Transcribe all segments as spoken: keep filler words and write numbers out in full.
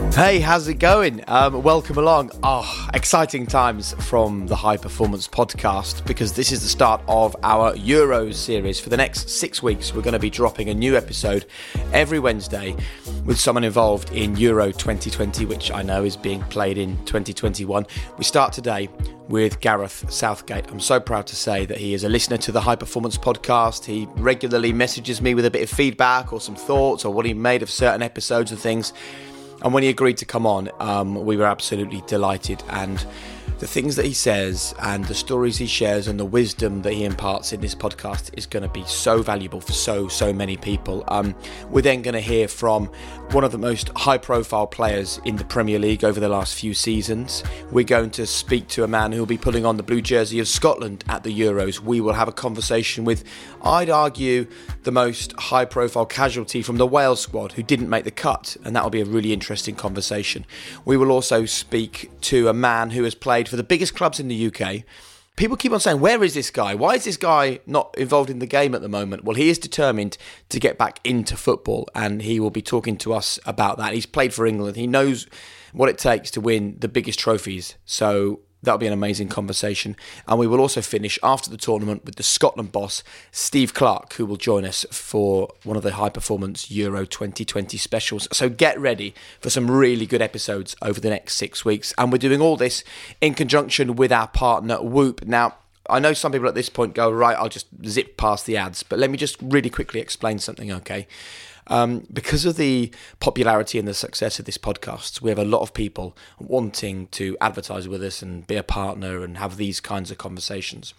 Hey, how's it going? Um, welcome along. Oh, exciting times from the High Performance Podcast, because this is the start of our Euros series. For the next six weeks, we're going to be dropping a new episode every Wednesday with someone involved in Euro twenty twenty, which I know is being played in twenty twenty-one. We start today with Gareth Southgate. I'm so proud to say that he is a listener to the High Performance Podcast. He regularly messages me with a bit of feedback or some thoughts or what he made of certain episodes and things. And when he agreed to come on, um, we were absolutely delighted. And the things that he says and the stories he shares and the wisdom that he imparts in this podcast is going to be so valuable for so, so many people. Um, we're then going to hear from one of the most high-profile players in the Premier League over the last few seasons. We're going to speak to a man who will be putting on the blue jersey of Scotland at the Euros. We will have a conversation with, I'd argue, the most high-profile casualty from the Wales squad who didn't make the cut, and that will be a really interesting conversation. We will also speak to a man who has played for the biggest clubs in the U K. People keep on saying, where is this guy? Why is this guy not involved in the game at the moment? Well, he is determined to get back into football, and he will be talking to us about that. He's played for England. He knows what it takes to win the biggest trophies. So that'll be an amazing conversation. And we will also finish after the tournament with the Scotland boss, Steve Clarke, who will join us for one of the High Performance Euro twenty twenty specials. So get ready for some really good episodes over the next six weeks. And we're doing all this in conjunction with our partner, Whoop. Now, I know some people at this point go, right, I'll just zip past the ads. But let me just really quickly explain something, okay? Um, because of the popularity and the success of this podcast, we have a lot of people wanting to advertise with us and be a partner and have these kinds of conversations.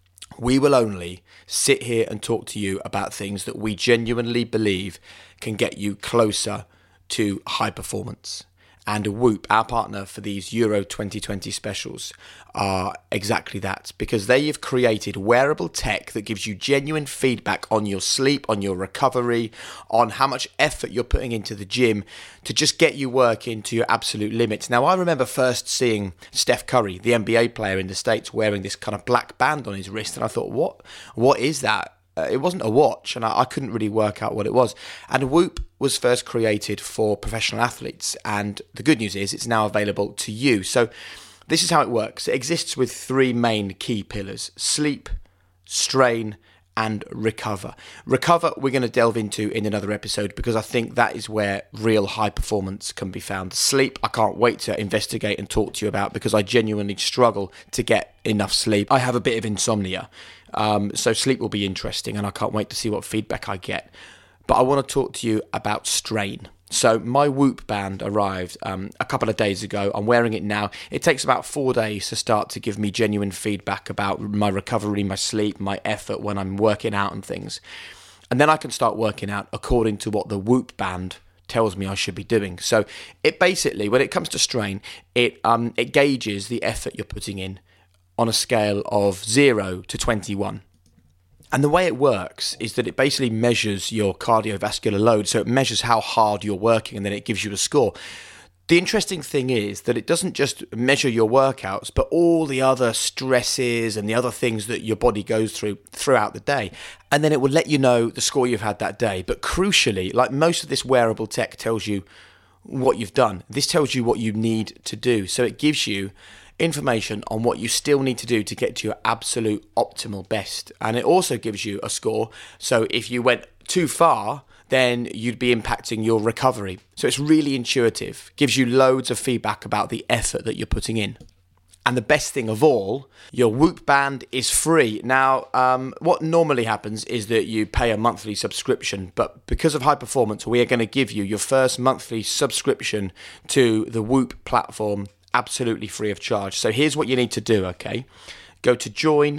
We will only sit here and talk to you about things that we genuinely believe can get you closer to high performance. And Whoop, our partner for these Euro twenty twenty specials, are exactly that, because they have created wearable tech that gives you genuine feedback on your sleep, on your recovery, on how much effort you're putting into the gym to just get you working to your absolute limits. Now, I remember first seeing Steph Curry, the N B A player in the States, wearing this kind of black band on his wrist, and I thought, what? What is that? Uh, it wasn't a watch, and I, I couldn't really work out what it was. And Whoop was first created for professional athletes, and the good news is it's now available to you. So this is how it works. It exists with three main key pillars: sleep, strain, and recover. Recover, we're going to delve into in another episode, because I think that is where real high performance can be found. Sleep, I can't wait to investigate and talk to you about, because I genuinely struggle to get enough sleep. I have a bit of insomnia, um, so sleep will be interesting, and I can't wait to see what feedback I get. But I want to talk to you about strain. So my Whoop band arrived um, a couple of days ago. I'm wearing it now. It takes about four days to start to give me genuine feedback about my recovery, my sleep, my effort when I'm working out and things. And then I can start working out according to what the Whoop band tells me I should be doing. So it basically, when it comes to strain, it um it gauges the effort you're putting in on a scale of zero to twenty-one. And the way it works is that it basically measures your cardiovascular load. So it measures how hard you're working, and then it gives you a score. The interesting thing is that it doesn't just measure your workouts, but all the other stresses and the other things that your body goes through throughout the day. And then it will let you know the score you've had that day. But crucially, like most of this wearable tech tells you what you've done, this tells you what you need to do. So it gives you information on what you still need to do to get to your absolute optimal best. And it also gives you a score. So if you went too far, then you'd be impacting your recovery. So it's really intuitive, gives you loads of feedback about the effort that you're putting in. And the best thing of all, your Whoop band is free. Now, um, what normally happens is that you pay a monthly subscription, but because of high performance, we are going to give you your first monthly subscription to the Whoop platform absolutely free of charge. So here's what you need to do, okay? Go to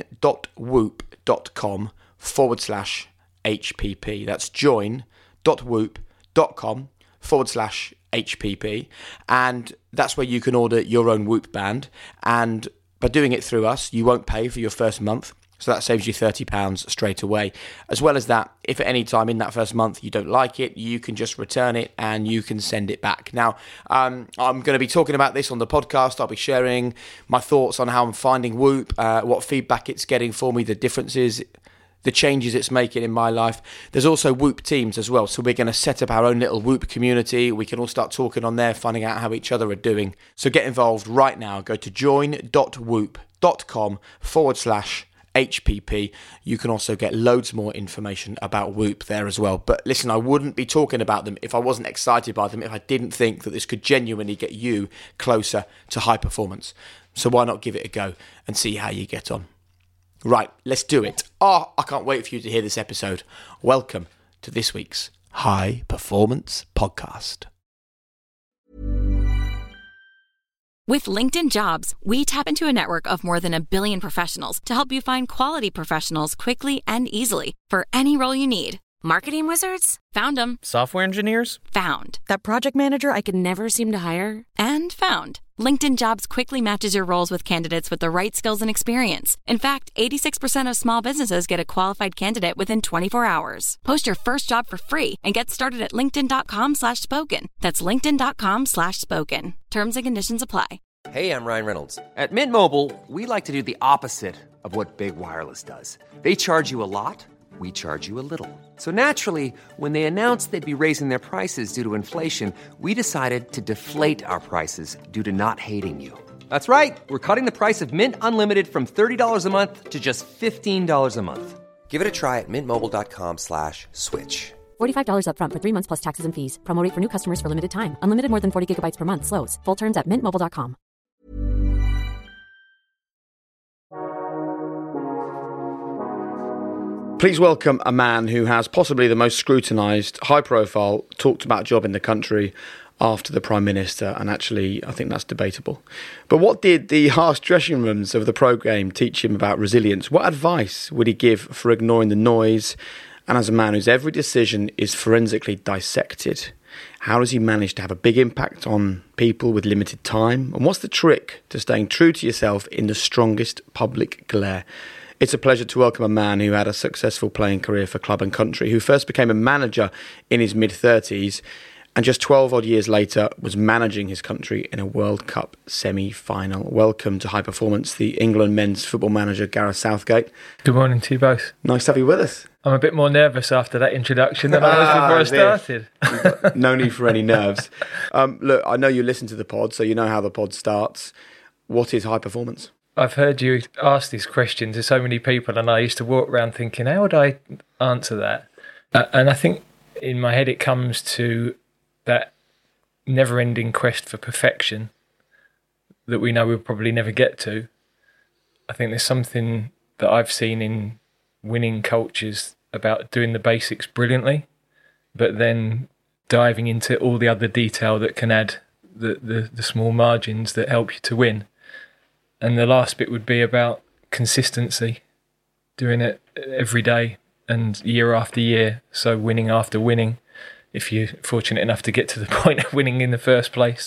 join.whoop.com forward slash HPP. That's join.whoop.com forward slash HPP. And that's where you can order your own Whoop band. And by doing it through us, you won't pay for your first month. So that saves you thirty pounds straight away. As well as that, if at any time in that first month you don't like it, you can just return it and you can send it back. Now, um, I'm going to be talking about this on the podcast. I'll be sharing my thoughts on how I'm finding Whoop, uh, what feedback it's getting for me, the differences the changes it's making in my life. There's also Whoop teams as well. So we're going to set up our own little Whoop community. We can all start talking on there, finding out how each other are doing. So get involved right now. Go to join.whoop.com forward slash H P P. You can also get loads more information about Whoop there as well. But listen, I wouldn't be talking about them if I wasn't excited by them, if I didn't think that this could genuinely get you closer to high performance. So why not give it a go and see how you get on? Right, let's do it. Oh, I can't wait for you to hear this episode. Welcome to this week's High Performance Podcast. With LinkedIn Jobs, we tap into a network of more than a billion professionals to help you find quality professionals quickly and easily for any role you need. Marketing wizards? Found them. Software engineers? Found. That project manager I could never seem to hire? And found. LinkedIn Jobs quickly matches your roles with candidates with the right skills and experience. In fact, eighty-six percent of small businesses get a qualified candidate within twenty-four hours. Post your first job for free and get started at linkedin.com slash spoken. That's linkedin.com slash spoken. Terms and conditions apply. Hey, I'm Ryan Reynolds. At Mint Mobile, we like to do the opposite of what Big Wireless does. They charge you a lot. We charge you a little. So naturally, when they announced they'd be raising their prices due to inflation, we decided to deflate our prices due to not hating you. That's right. We're cutting the price of Mint Unlimited from thirty dollars a month to just fifteen dollars a month. Give it a try at mintmobile.com slash switch. forty-five dollars up front for three months plus taxes and fees. Promo rate for new customers for limited time. Unlimited more than forty gigabytes per month. Slows full terms at mint mobile dot com. Please welcome a man who has possibly the most scrutinised, high-profile, talked about job in the country after the Prime Minister, and actually I think that's debatable. But what did the harsh dressing rooms of the programme teach him about resilience? What advice would he give for ignoring the noise? And as a man whose every decision is forensically dissected, how does he manage to have a big impact on people with limited time? And what's the trick to staying true to yourself in the strongest public glare? It's a pleasure to welcome a man who had a successful playing career for club and country, who first became a manager in his mid-thirties and just twelve odd years later was managing his country in a World Cup semi-final. Welcome to High Performance, the England men's football manager, Gareth Southgate. Good morning to you both. Nice to have you with us. I'm a bit more nervous after that introduction than I was before I started. No need for any nerves. Um, look, I know you listen to the pod, so you know how the pod starts. What is high performance? I've heard you ask this question to so many people, and I used to walk around thinking, how would I answer that? Uh, and I think in my head it comes to that never-ending quest for perfection that we know we'll probably never get to. I think there's something that I've seen in winning cultures about doing the basics brilliantly, but then diving into all the other detail that can add the, the, the small margins that help you to win. And the last bit would be about consistency, doing it every day and year after year. So winning after winning, if you're fortunate enough to get to the point of winning in the first place.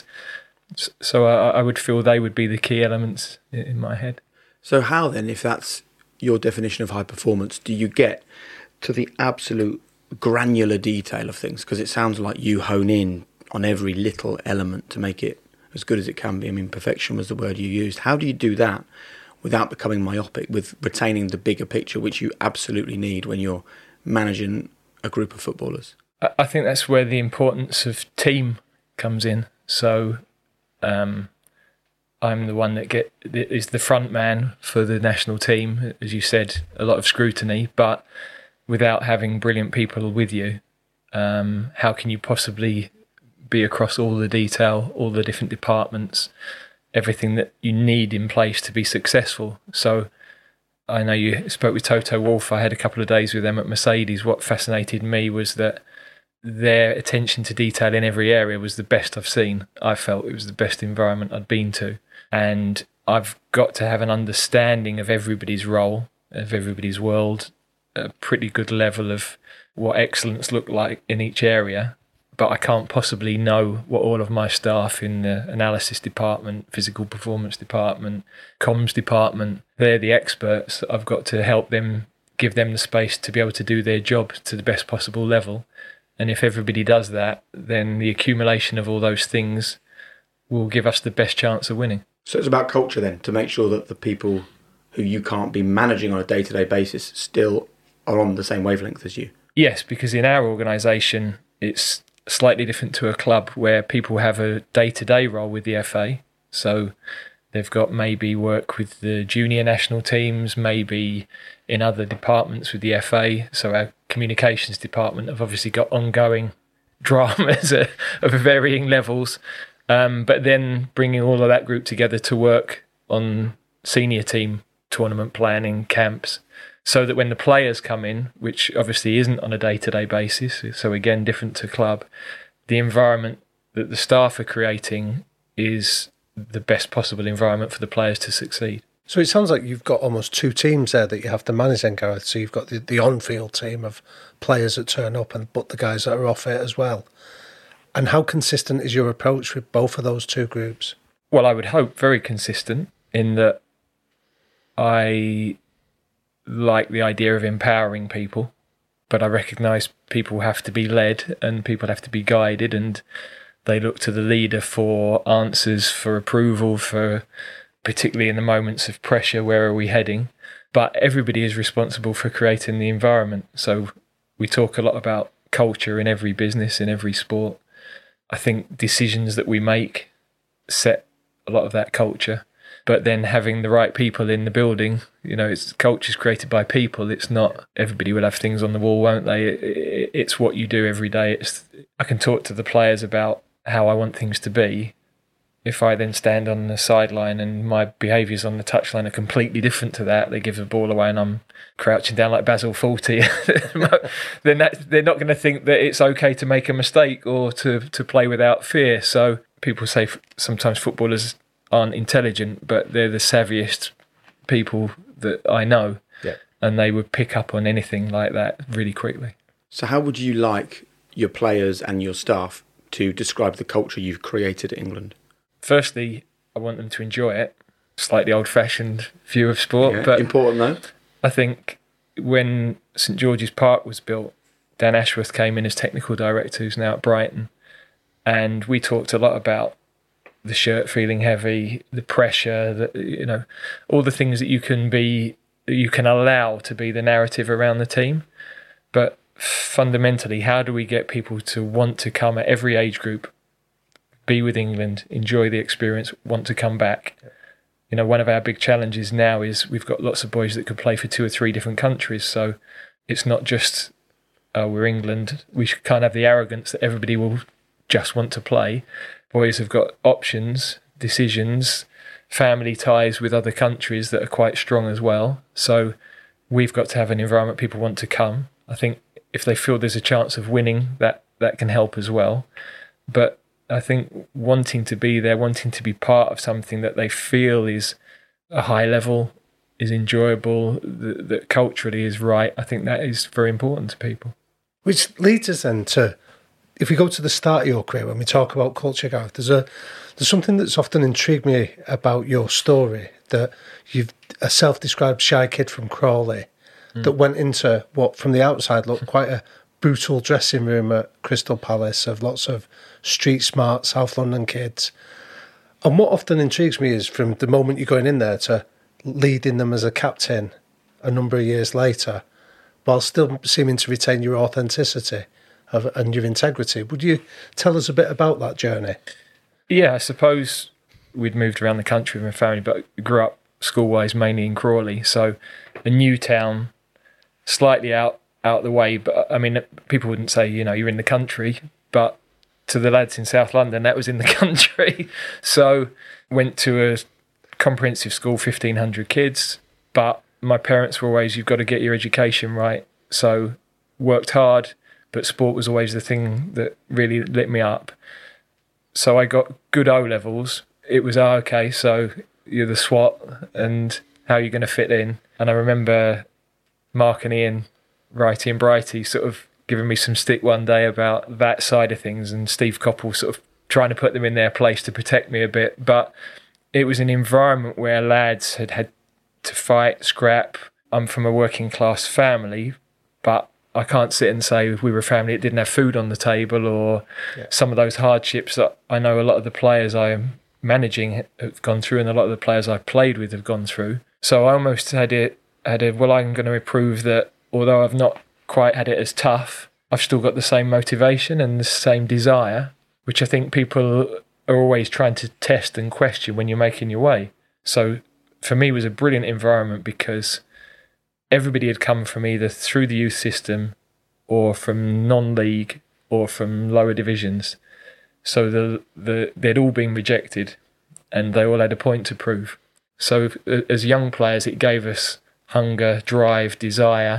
So I, I would feel they would be the key elements in my head. So how then, if that's your definition of high performance, do you get to the absolute granular detail of things? Because it sounds like you hone in on every little element to make it as good as it can be. I mean, perfection was the word you used. How do you do that without becoming myopic, with retaining the bigger picture, which you absolutely need when you're managing a group of footballers? I think that's where the importance of team comes in. So um, I'm the one that get is the front man for the national team. As you said, a lot of scrutiny, but without having brilliant people with you, um, how can you possibly be across all the detail, all the different departments, everything that you need in place to be successful? So I know you spoke with Toto Wolff. I had a couple of days with them at Mercedes. What fascinated me was that their attention to detail in every area was the best I've seen. I felt it was the best environment I'd been to. And I've got to have an understanding of everybody's role, of everybody's world, a pretty good level of what excellence looked like in each area. But I can't possibly know what all of my staff in the analysis department, physical performance department, comms department, they're the experts. I've got to help them, give them the space to be able to do their job to the best possible level. And if everybody does that, then the accumulation of all those things will give us the best chance of winning. So it's about culture then, to make sure that the people who you can't be managing on a day-to-day basis still are on the same wavelength as you. Yes, because in our organisation, it's slightly different to a club where people have a day-to-day role with the F A. So they've got maybe work with the junior national teams, maybe in other departments with the F A. So our communications department have obviously got ongoing dramas of varying levels. Um, but then bringing all of that group together to work on senior team tournament planning, camps, so that when the players come in, which obviously isn't on a day-to-day basis, so again, different to club, the environment that the staff are creating is the best possible environment for the players to succeed. So it sounds like you've got almost two teams there that you have to manage then, Gareth. So you've got the, the on-field team of players that turn up, and but the guys that are off it as well. And how consistent is your approach with both of those two groups? Well, I would hope very consistent in that I like the idea of empowering people, but I recognise people have to be led and people have to be guided, and they look to the leader for answers, for approval, for particularly in the moments of pressure, where are we heading? But everybody is responsible for creating the environment. So we talk a lot about culture in every business, in every sport. I think decisions that we make set a lot of that culture. But then having the right people in the building, you know, it's culture is created by people. It's not everybody will have things on the wall, won't they? It, it, it's what you do every day. It's I can talk to the players about how I want things to be. If I then stand on the sideline and my behaviours on the touchline are completely different to that, they give the ball away and I'm crouching down like Basil Fawlty, then that, they're not going to think that it's okay to make a mistake or to, to play without fear. So people say f- sometimes footballers aren't intelligent, but they're the savviest people that I know. Yeah. And they would pick up on anything like that really quickly. So how would you like your players and your staff to describe the culture you've created at England? Firstly, I want them to enjoy it. Slightly old-fashioned view of sport, Yeah, but important though. I think when St George's Park was built, Dan Ashworth came in as technical director, who's now at Brighton, and we talked a lot about the shirt feeling heavy, the pressure, the, you know, all the things that you can be, that you can allow to be the narrative around the team. But fundamentally, how do we get people to want to come at every age group, be with England, enjoy the experience, want to come back? You know, one of our big challenges now is we've got lots of boys that could play for two or three different countries. So it's not just, oh, we're England. We can't have the arrogance that everybody will just want to play. Boys have got options, decisions, family ties with other countries that are quite strong as well. So we've got to have an environment people want to come. I think if they feel there's a chance of winning, that, that can help as well. But I think wanting to be there, wanting to be part of something that they feel is a high level, is enjoyable, that, that culturally is right, I think that is very important to people. Which leads us then to, if we go to the start of your career, when we talk about culture, Gareth, there's a there's something that's often intrigued me about your story, that you've a self-described shy kid from Crawley mm. that went into what from the outside looked quite a brutal dressing room at Crystal Palace of lots of street smart South London kids. And what often intrigues me is from the moment you're going in there to leading them as a captain a number of years later, while still seeming to retain your authenticity of, and your integrity. Would you tell us a bit about that journey? Yeah, I suppose we'd moved around the country with my family, but grew up school-wise mainly in Crawley. So a new town, slightly out out the way, but I mean, people wouldn't say, you know, you're in the country, but to the lads in South London, that was in the country. So went to a comprehensive school, fifteen hundred kids, but my parents were always, you've got to get your education right. So worked hard, but sport was always the thing that really lit me up. So I got good O-levels. It was, oh, okay, so you're the SWAT and how are you going to fit in? And I remember Mark and Ian, Righty and Brighty, sort of giving me some stick one day about that side of things, and Steve Coppell sort of trying to put them in their place to protect me a bit. But it was an environment where lads had had to fight, scrap. I'm from a working class family, but I can't sit and say we were a family that didn't have food on the table, or yeah. some of those hardships that I know a lot of the players I'm managing have gone through, and a lot of the players I've played with have gone through. So I almost had it, had a, well, I'm going to prove that although I've not quite had it as tough, I've still got the same motivation and the same desire, which I think people are always trying to test and question when you're making your way. So for me, it was a brilliant environment because everybody had come from either through the youth system or from non-league or from lower divisions. So the, the they'd all been rejected and they all had a point to prove. So as young players, it gave us hunger, drive, desire,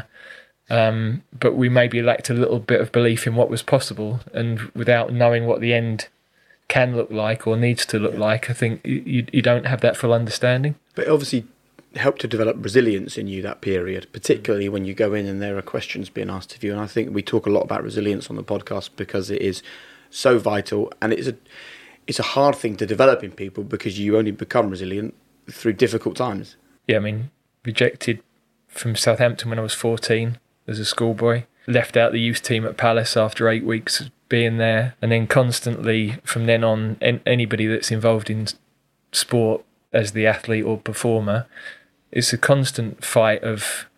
um, but we maybe lacked a little bit of belief in what was possible. And without knowing what the end can look like or needs to look yeah. like, I think you, you don't have that full understanding. But obviously helped to develop resilience in you that period, particularly when you go in and there are questions being asked of you. And I think we talk a lot about resilience on the podcast because it is so vital, and it's a it's a hard thing to develop in people because you only become resilient through difficult times. Yeah, I mean, rejected from Southampton when I was fourteen as a schoolboy, left out the youth team at Palace after eight weeks of being there, and then constantly from then on, anybody that's involved in sport as the athlete or performer, it's a constant fight of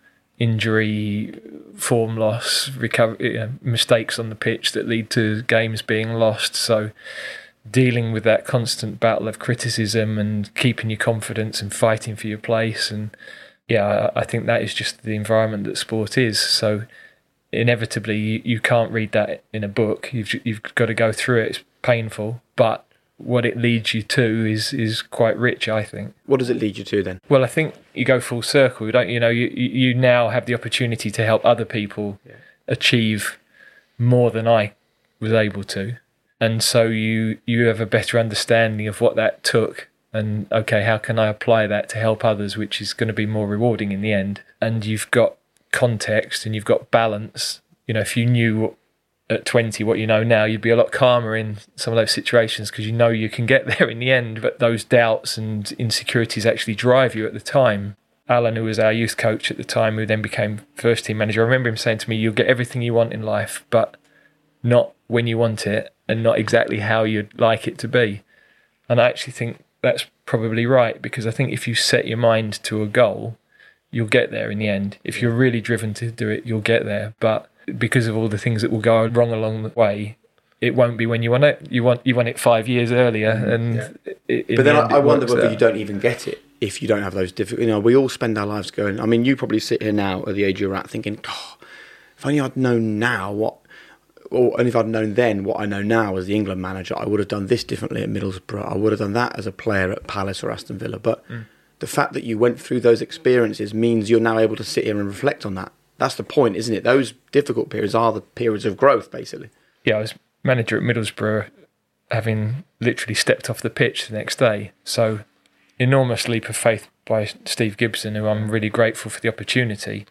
injury, form loss, recovery, you know, mistakes on the pitch that lead to games being lost. So dealing with that constant battle of criticism and keeping your confidence and fighting for your place. And yeah, I think that is just the environment that sport is. So inevitably you, you can't read that in a book. You've you've got to go through it. It's painful, but what it leads you to is is quite rich, I think. What does it lead you to then? Well, I think you go full circle, don't you? Know, you you now have the opportunity to help other people yeah. achieve more than I was able to, and so you you have a better understanding of what that took. And okay, how can I apply that to help others, which is going to be more rewarding in the end? And you've got context and you've got balance. You know, if you knew at twenty what you know now, you'd be a lot calmer in some of those situations because you know you can get there in the end, but those doubts and insecurities actually drive you at the time. Alan, who was our youth coach at the time, who then became first team manager, I remember him saying to me, you'll get everything you want in life, but not when you want it and not exactly how you'd like it to be. And I actually think that's probably right, because I think if you set your mind to a goal, you'll get there in the end. If you're really driven to do it, you'll get there. But because of all the things that will go wrong along the way, it won't be when you want it. You want you want it five years earlier, and yeah. it, but then the I, I wonder whether out. you don't even get it if you don't have those difficult. You know, we all spend our lives going. I mean, you probably sit here now at the age you're at, thinking, oh, if only I'd known now what, or and if I'd known then what I know now as the England manager, I would have done this differently at Middlesbrough. I would have done that as a player at Palace or Aston Villa. But mm. the fact that you went through those experiences means you're now able to sit here and reflect on that. That's the point, isn't it? Those difficult periods are the periods of growth, basically. Yeah, I was manager at Middlesbrough, having literally stepped off the pitch the next day. So, enormous leap of faith by Steve Gibson, who I'm really grateful for the opportunity.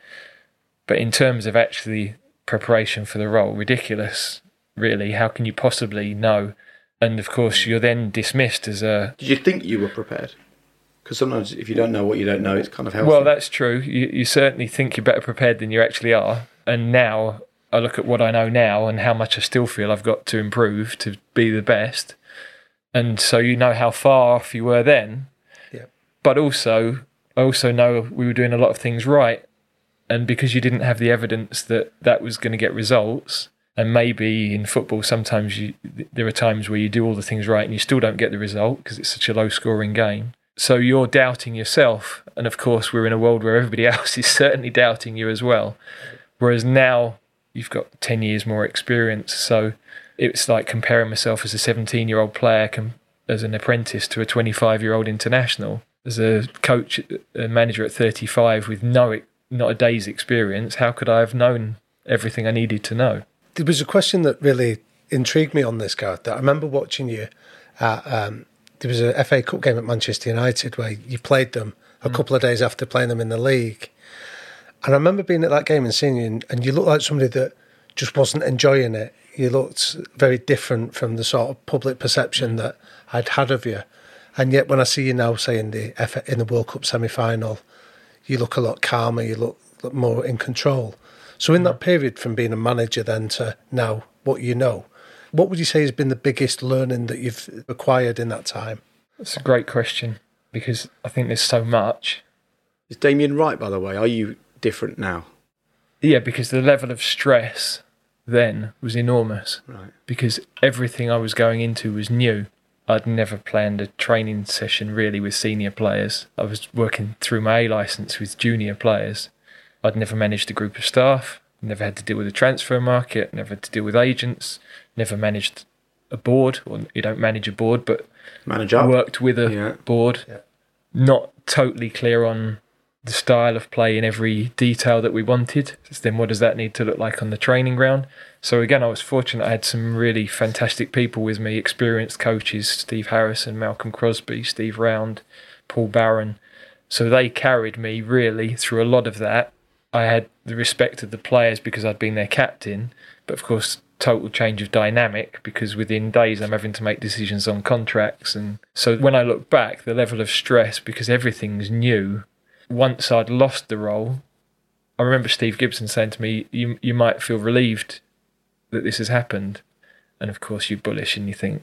But in terms of actually preparation for the role, ridiculous, really. How can you possibly know? And of course, you're then dismissed as a... Did you think you were prepared? Because sometimes if you don't know what you don't know, it's kind of healthy. Well, that's true. You, you certainly think you're better prepared than you actually are. And now I look at what I know now and how much I still feel I've got to improve to be the best. And so you know how far off you were then. Yeah. But also, I also know we were doing a lot of things right. And because you didn't have the evidence that that was going to get results, and maybe in football sometimes you, there are times where you do all the things right and you still don't get the result because it's such a low-scoring game. So you're doubting yourself, and of course we're in a world where everybody else is certainly doubting you as well. Whereas now you've got ten years more experience, so it's like comparing myself as a seventeen-year-old player com- as an apprentice to a twenty-five-year-old international. As a coach, a manager at thirty-five with no, not a day's experience, how could I have known everything I needed to know? There was a question that really intrigued me on this, Gareth, that I remember watching you at... Um, there was a F A Cup game at Manchester United where you played them a mm. couple of days after playing them in the league. And I remember being at that game and seeing you, and, and you looked like somebody that just wasn't enjoying it. You looked very different from the sort of public perception mm. that I'd had of you. And yet when I see you now, say, in the, F A, in the World Cup semi-final, you look a lot calmer, you look, look more in control. So in mm. that period from being a manager then to now what you know, what would you say has been the biggest learning that you've acquired in that time? That's a great question, because I think there's so much. Is Damien right, by the way? Are you different now? Yeah, because the level of stress then was enormous. Right. Because everything I was going into was new. I'd never planned a training session really with senior players. I was working through my A licence with junior players. I'd never managed a group of staff, never had to deal with the transfer market, never had to deal with agents, never managed a board, or you don't manage a board, but Manage up. worked with a Yeah. board. Yeah. Not totally clear on the style of play in every detail that we wanted. So then what does that need to look like on the training ground? So again, I was fortunate. I had some really fantastic people with me, experienced coaches, Steve Harrison, Malcolm Crosby, Steve Round, Paul Barron. So they carried me really through a lot of that. I had the respect of the players because I'd been their captain, but of course, total change of dynamic because within days I'm having to make decisions on contracts. And so when I look back, the level of stress, because everything's new, once I'd lost the role, I remember Steve Gibson saying to me, you you might feel relieved that this has happened. And of course you're bullish and you think,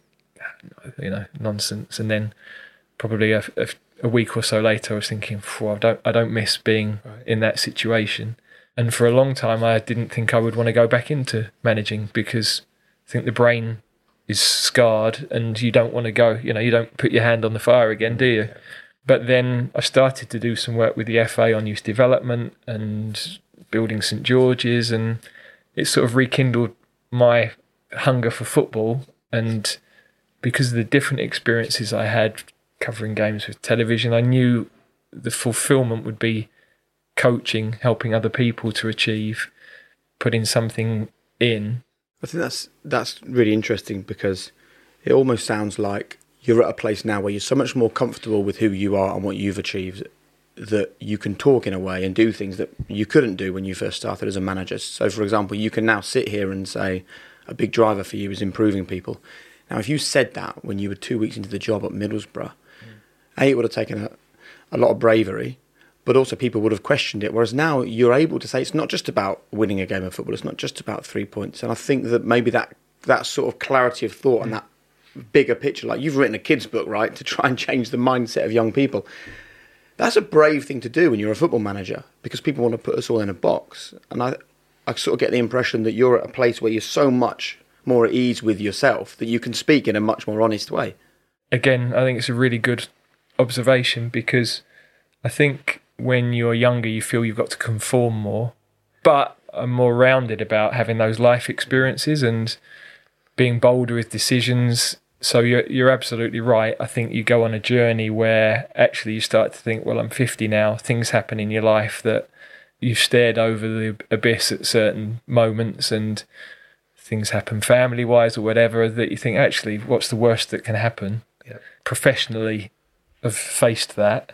you know, nonsense. And then probably a, a, a week or so later I was thinking, I don't, I don't miss being right. in that situation. And for a long time I didn't think I would want to go back into managing because I think the brain is scarred and you don't want to go, you know, you don't put your hand on the fire again, do you? Yeah. But then I started to do some work with the F A on youth development and building St George's, and it sort of rekindled my hunger for football. And because of the different experiences I had covering games with television, I knew the fulfillment would be coaching, helping other people to achieve, putting something in. I think that's that's really interesting because it almost sounds like you're at a place now where you're so much more comfortable with who you are and what you've achieved that you can talk in a way and do things that you couldn't do when you first started as a manager. So, for example, you can now sit here and say a big driver for you is improving people. Now, if you said that when you were two weeks into the job at Middlesbrough, mm. A, it would have taken a, a lot of bravery, but also people would have questioned it. Whereas now you're able to say it's not just about winning a game of football, it's not just about three points. And I think that maybe that, that sort of clarity of thought mm. and that bigger picture, like you've written a kid's book, right, to try and change the mindset of young people. That's a brave thing to do when you're a football manager because people want to put us all in a box. And I, I sort of get the impression that you're at a place where you're so much more at ease with yourself that you can speak in a much more honest way. Again, I think it's a really good observation because I think when you're younger, you feel you've got to conform more, but I'm more rounded about having those life experiences and being bolder with decisions. So you're you're absolutely right. I think you go on a journey where actually you start to think, well, I'm fifty now. Things happen in your life that you've stared over the abyss at certain moments and things happen family-wise or whatever that you think, actually, what's the worst that can happen? Yeah. Professionally, I've faced that.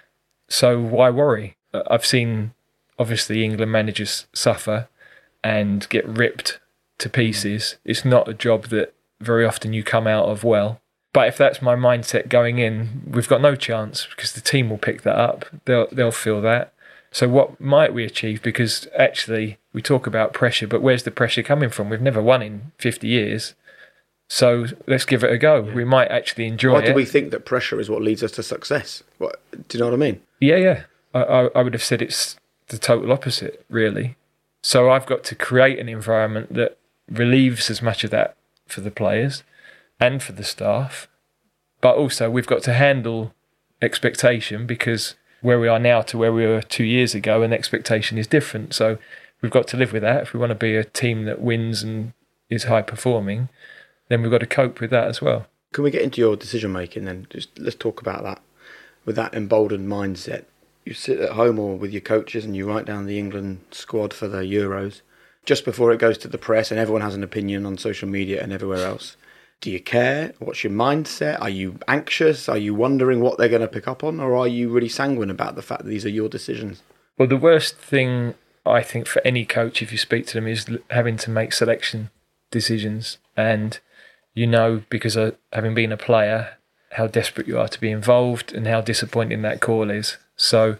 So why worry? I've seen, obviously, England managers suffer and get ripped to pieces. It's not a job that very often you come out of well. But if that's my mindset going in, we've got no chance because the team will pick that up. They'll they'll feel that. So what might we achieve? Because actually we talk about pressure, but where's the pressure coming from? We've never won in fifty years. So let's give it a go. Yeah. We might actually enjoy Why it. Why do we think that pressure is what leads us to success? What, do you know what I mean? Yeah, yeah. I, I, I would have said it's the total opposite, really. So I've got to create an environment that relieves as much of that for the players and for the staff. But also we've got to handle expectation because where we are now to where we were two years ago, an expectation is different. So we've got to live with that. If we want to be a team that wins and is high performing, then we've got to cope with that as well. Can we get into your decision making then? Just let's talk about that. With that emboldened mindset, you sit at home or with your coaches and you write down the England squad for the Euros just before it goes to the press and everyone has an opinion on social media and everywhere else. Do you care? What's your mindset? Are you anxious? Are you wondering what they're going to pick up on? Or are you really sanguine about the fact that these are your decisions? Well, the worst thing I think for any coach, if you speak to them, is having to make selection decisions. And you know, because of having been a player, how desperate you are to be involved and how disappointing that call is. So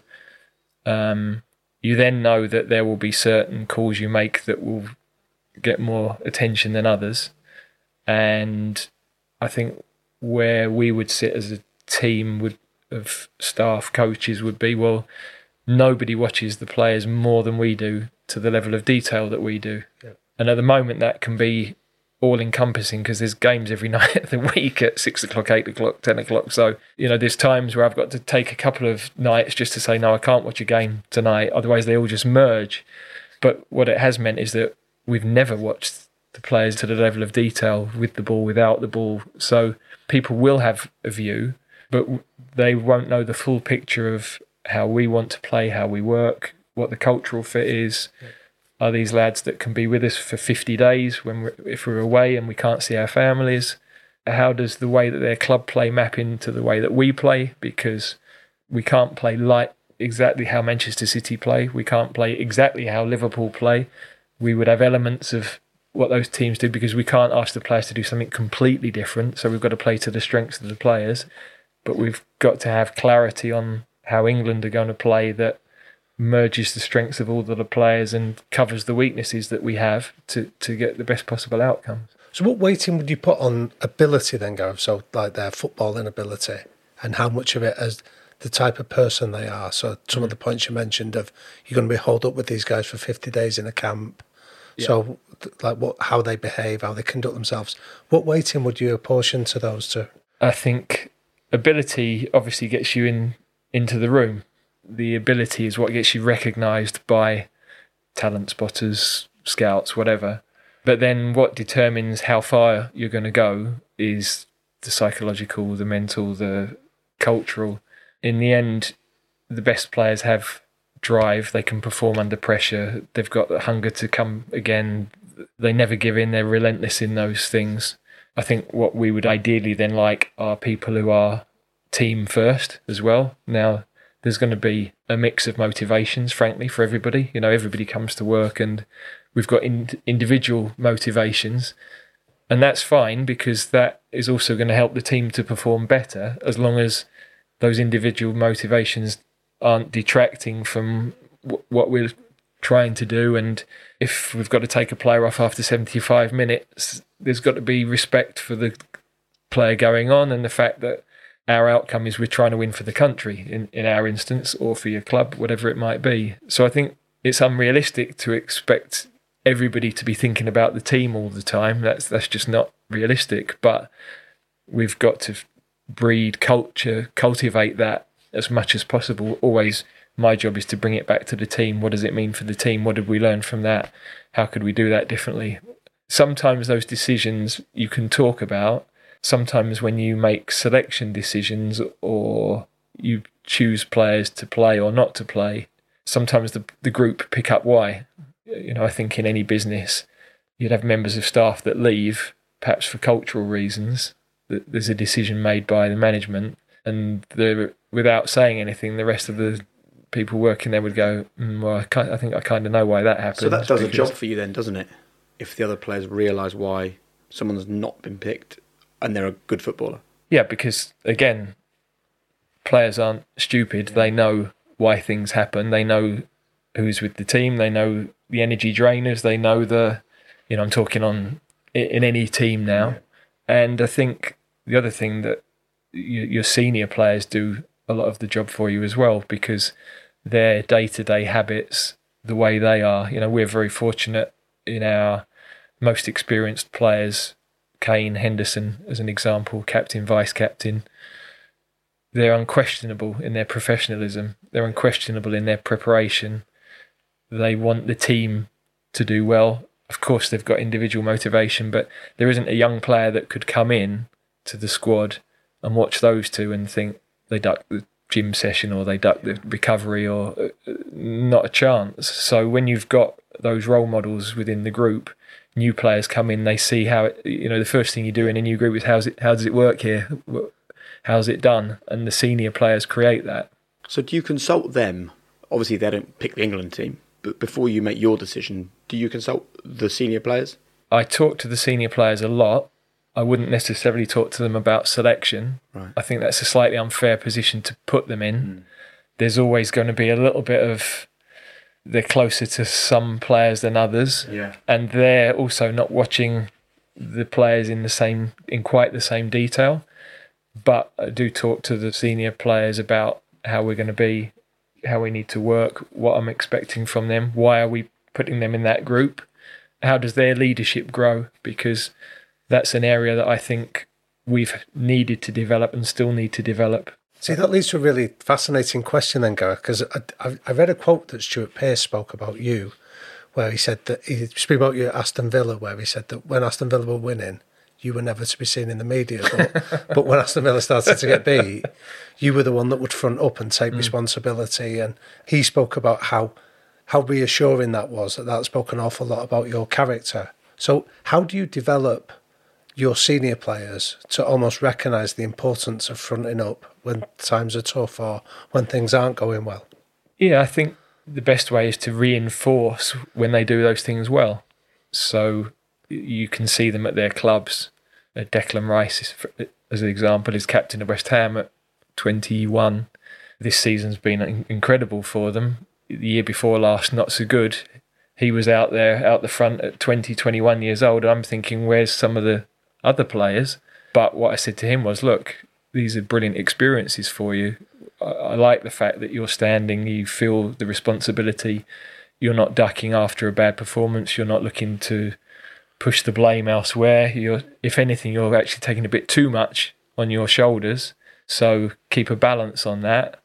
um, you then know that there will be certain calls you make that will get more attention than others. And I think where we would sit as a team would of staff, coaches would be, well, nobody watches the players more than we do to the level of detail that we do. Yeah. And at the moment, that can be all-encompassing because there's games every night of the week at six o'clock, eight o'clock, ten o'clock. So, you know, there's times where I've got to take a couple of nights just to say, no, I can't watch a game tonight. Otherwise, they all just merge. But what it has meant is that we've never watched the players to the level of detail with the ball, without the ball. So people will have a view, but they won't know the full picture of how we want to play, how we work, what the cultural fit is. Yeah. Are these lads that can be with us for fifty days when we're, if we're away and we can't see our families? How does the way that their club play map into the way that we play? Because we can't play like exactly how Manchester City play. We can't play exactly how Liverpool play. We would have elements of what those teams do because we can't ask the players to do something completely different. So we've got to play to the strengths of the players. But we've got to have clarity on how England are going to play that merges the strengths of all of the players and covers the weaknesses that we have to, to get the best possible outcomes. So what weighting would you put on ability then, Gareth? So like their footballing ability and how much of it as the type of person they are? So some mm. of the points you mentioned of you're going to be holed up with these guys for fifty days in a camp. Yeah. So like what, how they behave, how they conduct themselves. What weighting would you apportion to those two? I think ability obviously gets you in into the room. The ability is what gets you recognised by talent spotters, scouts, whatever. But then what determines how far you're going to go is the psychological, the mental, the cultural. In the end, the best players have drive. They can perform under pressure. They've got the hunger to come again. They never give in. They're relentless in those things. I think what we would ideally then like are people who are team first as well. Now, there's going to be a mix of motivations, frankly, for everybody. You know, everybody comes to work and we've got in, individual motivations. And that's fine because that is also going to help the team to perform better as long as those individual motivations aren't detracting from w- what we're trying to do. And if we've got to take a player off after seventy-five minutes, there's got to be respect for the player going on and the fact that our outcome is we're trying to win for the country, in, in our instance, or for your club, whatever it might be. So I think it's unrealistic to expect everybody to be thinking about the team all the time. That's that's just not realistic. But we've got to breed culture, cultivate that as much as possible. Always my job is to bring it back to the team. What does it mean for the team? What did we learn from that? How could we do that differently? Sometimes those decisions you can talk about. Sometimes when you make selection decisions or you choose players to play or not to play, sometimes the the group pick up why. You know, I think in any business, you'd have members of staff that leave, perhaps for cultural reasons. That there's a decision made by the management, and the without saying anything, the rest of the people working there would go, mm, well, I, can't, I think I kind of know why that happened. So that does a job for you then, doesn't it? If the other players realise why someone's not been picked and they're a good footballer. Yeah, because, again, players aren't stupid. They know why things happen. They know who's with the team. They know the energy drainers. They know the, you know, I'm talking on in any team now. And I think the other thing that you, your senior players do a lot of the job for you as well, because their day-to-day habits, the way they are, you know, we're very fortunate in our most experienced players, Kane, Henderson, as an example, captain, vice-captain. They're unquestionable in their professionalism. They're unquestionable in their preparation. They want the team to do well. Of course, they've got individual motivation, but there isn't a young player that could come in to the squad and watch those two and think they duck the gym session or they duck the recovery, or uh, not a chance. So when you've got those role models within the group, new players come in, they see how it, you know, the first thing you do in a new group is how's it, how does it work here? How's it done? And the senior players create that. So do you consult them? Obviously, they don't pick the England team, but before you make your decision, do you consult the senior players? I talk to the senior players a lot. I wouldn't necessarily talk to them about selection. Right. I think that's a slightly unfair position to put them in. Mm. There's always going to be a little bit of, they're closer to some players than others. Yeah. And they're also not watching the players in the same, in quite the same detail. But I do talk to the senior players about how we're going to be, how we need to work, what I'm expecting from them, why are we putting them in that group? How does their leadership grow? Because that's an area that I think we've needed to develop and still need to develop. See, that leads to a really fascinating question then, Gareth, because I, I, I read a quote that Stuart Pearce spoke about you, where he said that, he spoke about you at Aston Villa, where he said that when Aston Villa were winning, you were never to be seen in the media. But, but when Aston Villa started to get beat, you were the one that would front up and take mm. responsibility. And he spoke about how how reassuring that was, that that spoke an awful lot about your character. So how do you develop your senior players to almost recognise the importance of fronting up when times are tough or when things aren't going well? Yeah, I think the best way is to reinforce when they do those things well. So you can see them at their clubs. Declan Rice, is, as an example, is captain of West Ham at twenty-one. This season's been incredible for them. The year before last, not so good. He was out there, out the front at twenty, twenty-one years old. I'm thinking, where's some of the other players? But what I said to him was, look, these are brilliant experiences for you. I, I like the fact that you're standing, you feel the responsibility. You're not ducking after a bad performance. You're not looking to push the blame elsewhere. You're, if anything, you're actually taking a bit too much on your shoulders. So keep a balance on that.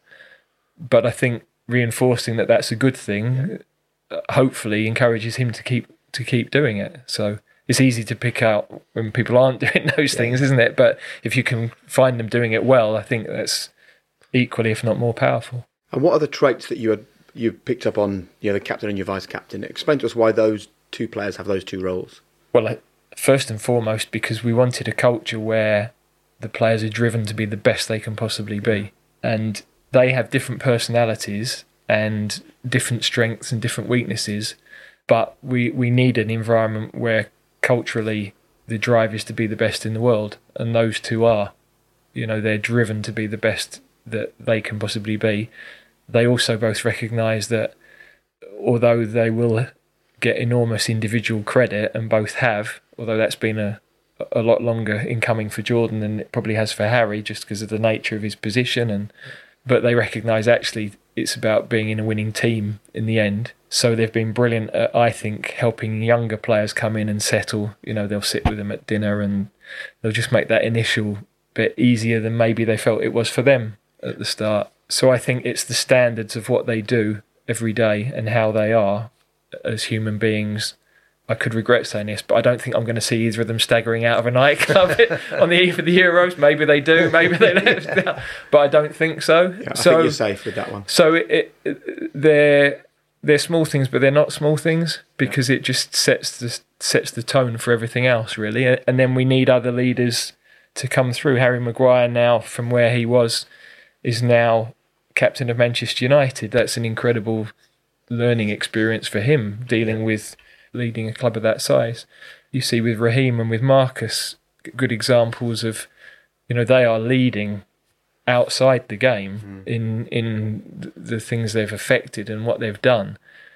But I think reinforcing that that's a good thing, hopefully encourages him to keep to keep doing it. So it's easy to pick out when people aren't doing those yeah. things, isn't it? But if you can find them doing it well, I think that's equally, if not more, powerful. And what are the traits that you had you picked up on, you know, the captain and your vice captain? Explain to us why those two players have those two roles. Well, first and foremost, because we wanted a culture where the players are driven to be the best they can possibly be. And they have different personalities and different strengths and different weaknesses, but we, we need an environment where culturally the drive is to be the best in the world, and those two are. You know, they're driven to be the best that they can possibly be. They also both recognise that although they will get enormous individual credit, and both have, although that's been a a lot longer in coming for Jordan than it probably has for Harry, just because of the nature of his position, and but they recognise actually it's about being in a winning team in the end. So they've been brilliant at, I think, helping younger players come in and settle. You know, they'll sit with them at dinner and they'll just make that initial bit easier than maybe they felt it was for them at the start. So I think it's the standards of what they do every day and how they are as human beings. I could regret saying this, but I don't think I'm going to see either of them staggering out of a nightclub on the eve of the Euros. Maybe they do, maybe they don't, but I don't think so. Yeah, I so, think you're safe with that one. So it, it, they're they're small things, but they're not small things, because yeah. it just sets the sets the tone for everything else, really. And then we need other leaders to come through. Harry Maguire now, from where he was, is now captain of Manchester United. That's an incredible learning experience for him, dealing yeah. with leading a club of that size. You see with Raheem and with Marcus, good examples of, you know, they are leading outside the game mm. in in the things they've affected and what they've done.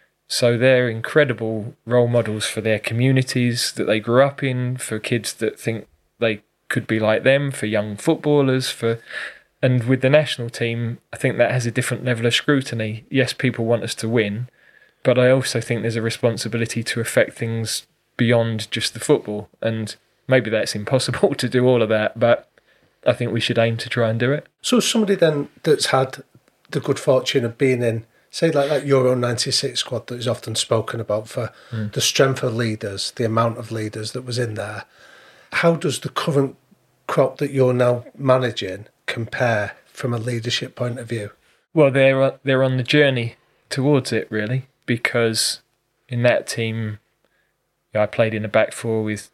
So they're incredible role models for their communities that they grew up in, for kids that think they could be like them, for young footballers, for and with the national team, I think that has a different level of scrutiny. Yes, people want us to win, but I also think there's a responsibility to affect things beyond just the football. And maybe that's impossible to do all of that, but I think we should aim to try and do it. So somebody then that's had the good fortune of being in, say, like that Euro ninety-six squad that is often spoken about for mm. the strength of leaders, the amount of leaders that was in there, how does the current crop that you're now managing compare from a leadership point of view? Well, they're they're on the journey towards it, really. Because in that team, you know, I played in a back four with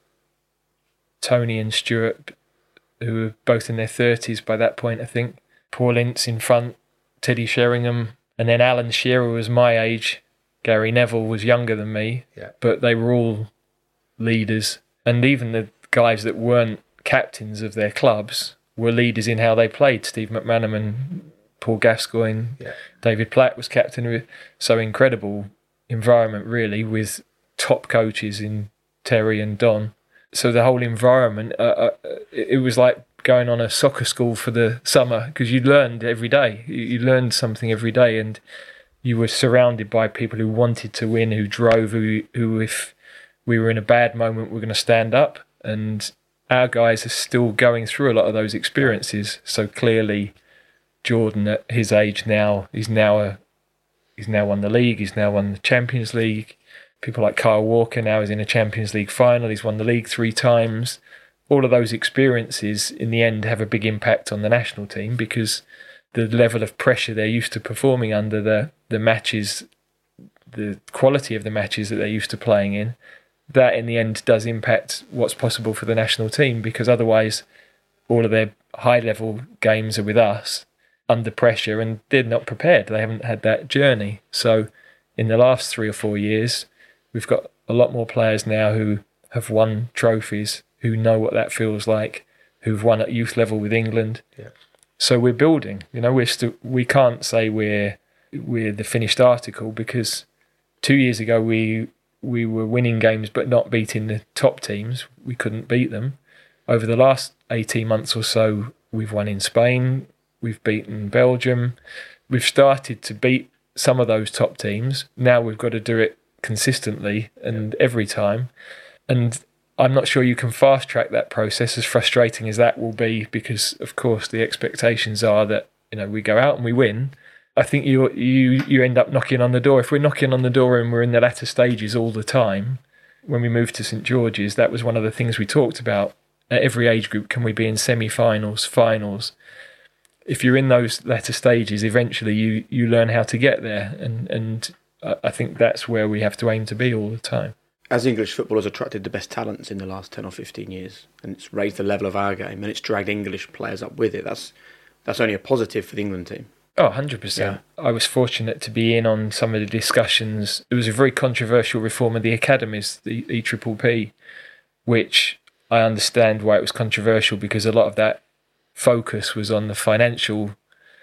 Tony and Stuart, who were both in their thirties by that point, I think. Paul Ince in front, Teddy Sheringham, and then Alan Shearer was my age. Gary Neville was younger than me, yeah. but they were all leaders. And even the guys that weren't captains of their clubs were leaders in how they played. Steve McManaman, Paul Gascoigne, yeah. David Platt was captain. So incredible environment, really, with top coaches in Terry and Don. So the whole environment, uh, uh, it was like going on a soccer school for the summer, because you learned every day. You learned something every day, and you were surrounded by people who wanted to win, who drove, who, who if we were in a bad moment, were going to stand up. And our guys are still going through a lot of those experiences. So clearly, Jordan at his age now, he's now a, he's now won the league, he's now won the Champions League. People like Kyle Walker now is in a Champions League final, he's won the league three times. All of those experiences in the end have a big impact on the national team because the level of pressure they're used to performing under, the, the matches, the quality of the matches that they're used to playing in, that in the end does impact what's possible for the national team, because otherwise all of their high-level games are with us under pressure and they're not prepared. They haven't had that journey. So in the last three or four years, we've got a lot more players now who have won trophies, who know what that feels like, who've won at youth level with England. Yeah. So we're building. You know, we're still, we can't say we're we're the finished article, because two years ago we we were winning games but not beating the top teams. We couldn't beat them. Over the last eighteen months or so, we've won in Spain, we've beaten Belgium. We've started to beat some of those top teams. Now we've got to do it consistently and every time. And I'm not sure you can fast track that process, as frustrating as that will be, because of course the expectations are that, you know, we go out and we win. I think you you you end up knocking on the door. If we're knocking on the door and we're in the latter stages all the time, when we moved to St George's, that was one of the things we talked about. At every age group, can we be in semi-finals, finals? If you're in those latter stages, eventually you, you learn how to get there. And, and I think that's where we have to aim to be all the time. As English football has attracted the best talents in the last ten or fifteen years, and it's raised the level of our game, and it's dragged English players up with it, that's that's only a positive for the England team. Oh, one hundred percent. Yeah. I was fortunate to be in on some of the discussions. It was a very controversial reform of the academies, the E P P P, which I understand why it was controversial, because a lot of that focus was on the financial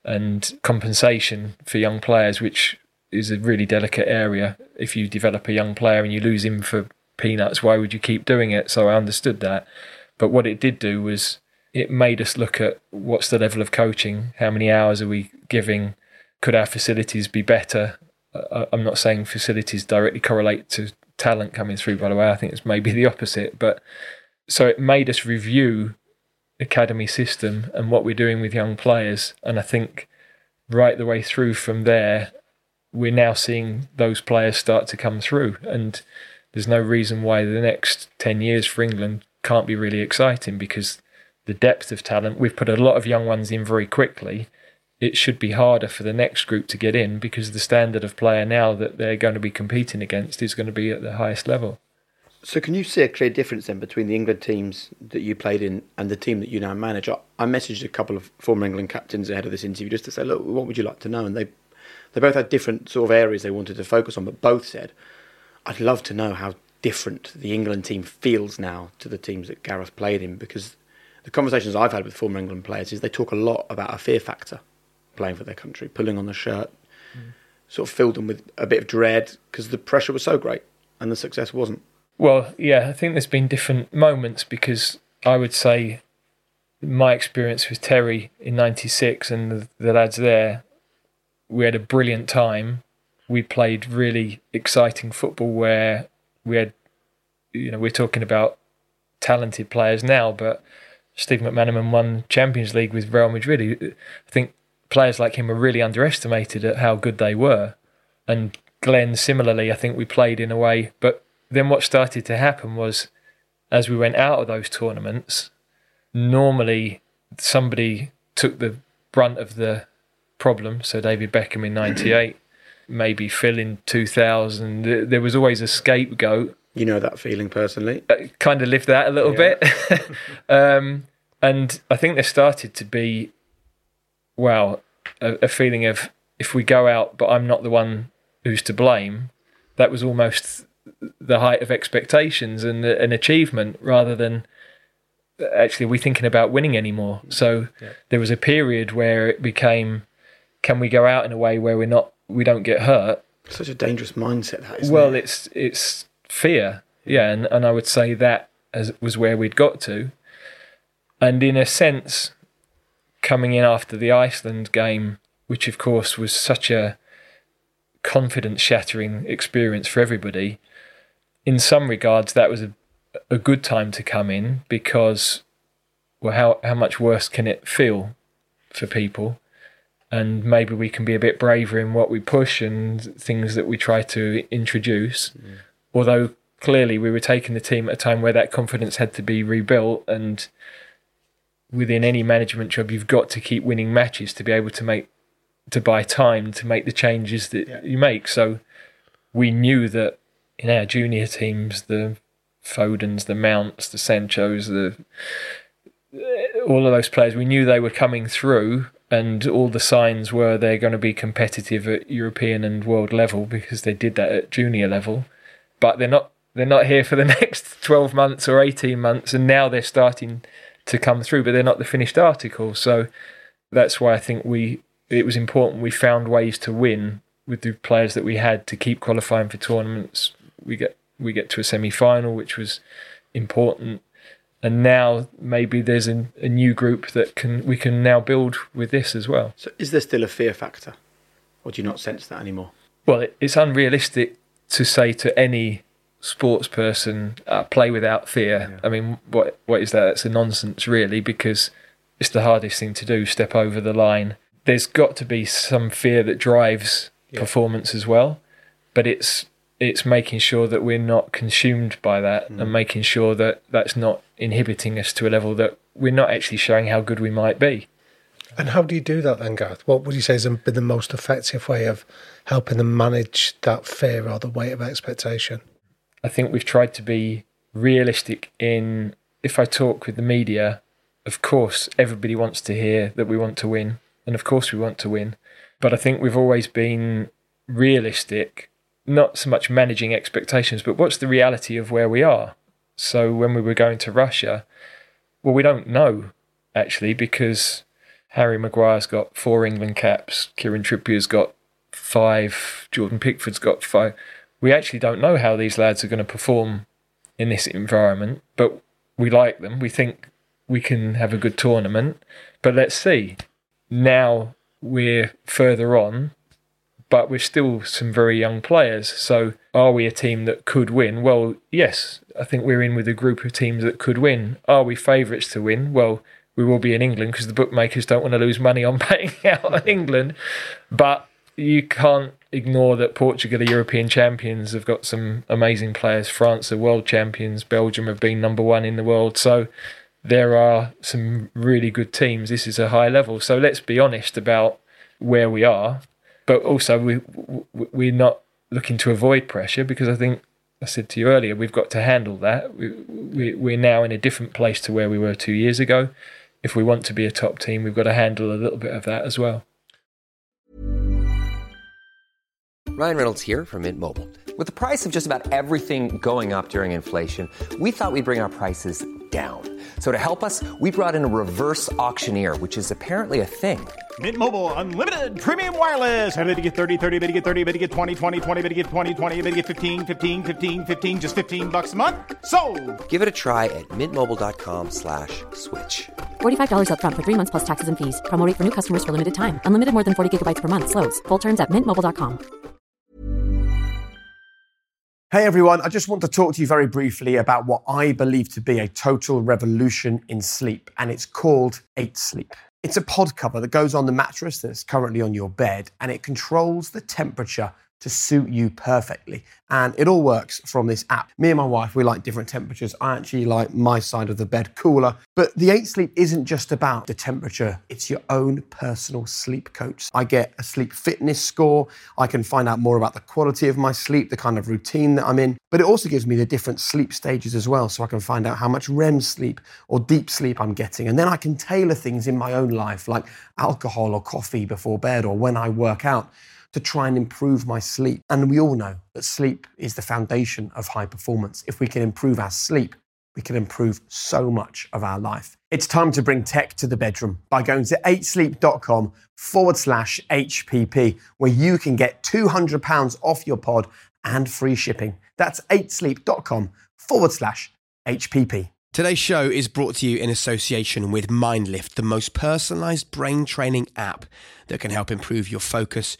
and compensation for young players, which is a really delicate area. If you develop a young player and you lose him for peanuts, why would you keep doing it? So I understood that. But what it did do was it made us look at what's the level of coaching, how many hours are we giving, could our facilities be better? I'm not saying facilities directly correlate to talent coming through, by the way. I think it's maybe the opposite. But so it made us review academy system and what we're doing with young players. And I think right the way through from there, we're now seeing those players start to come through, and there's no reason why the next ten years for England can't be really exciting, because the depth of talent, we've put a lot of young ones in very quickly. It should be harder for the next group to get in, because the standard of player now that they're going to be competing against is going to be at the highest level. So can you see a clear difference then between the England teams that you played in and the team that you now manage? I messaged a couple of former England captains ahead of this interview just to say, look, what would you like to know? And they They both had different sort of areas they wanted to focus on, but both said, I'd love to know how different the England team feels now to the teams that Gareth played in, because the conversations I've had with former England players is they talk a lot about a fear factor playing for their country, pulling on the shirt, mm. sort of filled them with a bit of dread because the pressure was so great and the success wasn't. Well, yeah, I think there's been different moments, because I would say my experience with Terry in ninety-six and the, the lads there, we had a brilliant time. We played really exciting football where we had, you know, we're talking about talented players now, but Steve McManaman won Champions League with Real Madrid. I think players like him are really underestimated at how good they were. And Glenn, similarly, I think we played in a way. But then what started to happen was, as we went out of those tournaments, normally somebody took the brunt of the problem. So David Beckham in ninety-eight, maybe Phil in two thousand. There was always a scapegoat. You know that feeling personally. I kind of lived that a little yeah. bit. um, and I think there started to be, well, a, a feeling of, if we go out but I'm not the one who's to blame, that was almost the height of expectations and an achievement, rather than actually are we thinking about winning anymore. So yeah. there was a period where it became, can we go out in a way where we're not, we don't get hurt? Such a dangerous mindset, that, isn't well, it? it's it's fear, yeah, and, and I would say that as was where we'd got to. And in a sense, coming in after the Iceland game, which of course was such a confidence-shattering experience for everybody. In some regards, that was a, a good time to come in because, well, how, how much worse can it feel for people? And maybe we can be a bit braver in what we push and things that we try to introduce. Mm. Although clearly we were taking the team at a time where that confidence had to be rebuilt, and within any management job, you've got to keep winning matches to be able to make to buy time to make the changes that yeah. you make. So we knew that in our junior teams, the Fodens, the Mounts, the Sanchos, the all of those players, we knew they were coming through, and all the signs were they're going to be competitive at European and world level because they did that at junior level. But they're not they're not here for the next twelve months or eighteen months, and now they're starting to come through, but they're not the finished article. So that's why I think we it was important we found ways to win with the players that we had to keep qualifying for tournaments. We get we get to a semi-final, which was important. And now maybe there's a, a new group that can we can now build with this as well. So is there still a fear factor? Or do you not sense that anymore? Well, it, it's unrealistic to say to any sports person, uh, play without fear. Yeah. I mean, what what is that? That's a nonsense, really, because it's the hardest thing to do, step over the line. There's got to be some fear that drives yeah. performance as well, but it's it's making sure that we're not consumed by that mm. and making sure that that's not inhibiting us to a level that we're not actually showing how good we might be. And how do you do that then, Gareth? What would you say has been the most effective way of helping them manage that fear or the weight of expectation? I think we've tried to be realistic in, if I talk with the media, of course, everybody wants to hear that we want to win. And of course we want to win. But I think we've always been realistic, not so much managing expectations, but what's the reality of where we are? So when we were going to Russia, well, we don't know, actually, because Harry Maguire's got four England caps, Kieran Trippier's got five, Jordan Pickford's got five. We actually don't know how these lads are going to perform in this environment, but we like them. We think we can have a good tournament, but let's see. Now we're further on, but we're still some very young players. So are we a team that could win? Well, yes, I think we're in with a group of teams that could win. Are we favourites to win? Well, we will be in England because the bookmakers don't want to lose money on paying out on England. But you can't ignore that Portugal are European champions, have got some amazing players. France are world champions. Belgium have been number one in the world. So there are some really good teams. This is a high level. So let's be honest about where we are. But also we, we're not looking to avoid pressure, because I think, I said to you earlier, we've got to handle that. We, we, we're now in a different place to where we were two years ago. If we want to be a top team, we've got to handle a little bit of that as well. Ryan Reynolds here from Mint Mobile. With the price of just about everything going up during inflation, we thought we'd bring our prices down. So to help us, we brought in a reverse auctioneer, which is apparently a thing. Mint Mobile Unlimited Premium Wireless. How to get thirty, thirty, bit to get thirty, bit to get twenty, twenty, twenty, bit to get twenty, twenty, bit to get fifteen, fifteen, fifteen, fifteen, just fifteen bucks a month? Sold! Give it a try at mintmobile.com slash switch. forty-five dollars up front for three months plus taxes and fees. Promo rate for new customers for limited time. Unlimited more than forty gigabytes per month. Slows full terms at mint mobile dot com. Hey everyone, I just want to talk to you very briefly about what I believe to be a total revolution in sleep, and it's called eight sleep. It's a pod cover that goes on the mattress that's currently on your bed, and it controls the temperature to suit you perfectly. And it all works from this app. Me and my wife, we like different temperatures. I actually like my side of the bed cooler. But the eight sleep isn't just about the temperature. It's your own personal sleep coach. I get a sleep fitness score. I can find out more about the quality of my sleep, the kind of routine that I'm in. But it also gives me the different sleep stages as well, so I can find out how much R E M sleep or deep sleep I'm getting. And then I can tailor things in my own life, like alcohol or coffee before bed or when I work out, to try and improve my sleep. And we all know that sleep is the foundation of high performance. If we can improve our sleep, we can improve so much of our life. It's time to bring tech to the bedroom by going to eight sleep dot com forward slash H P P, where you can get two hundred pounds off your pod and free shipping. That's eight sleep dot com forward slash H P P. Today's show is brought to you in association with MindLift, the most personalised brain training app that can help improve your focus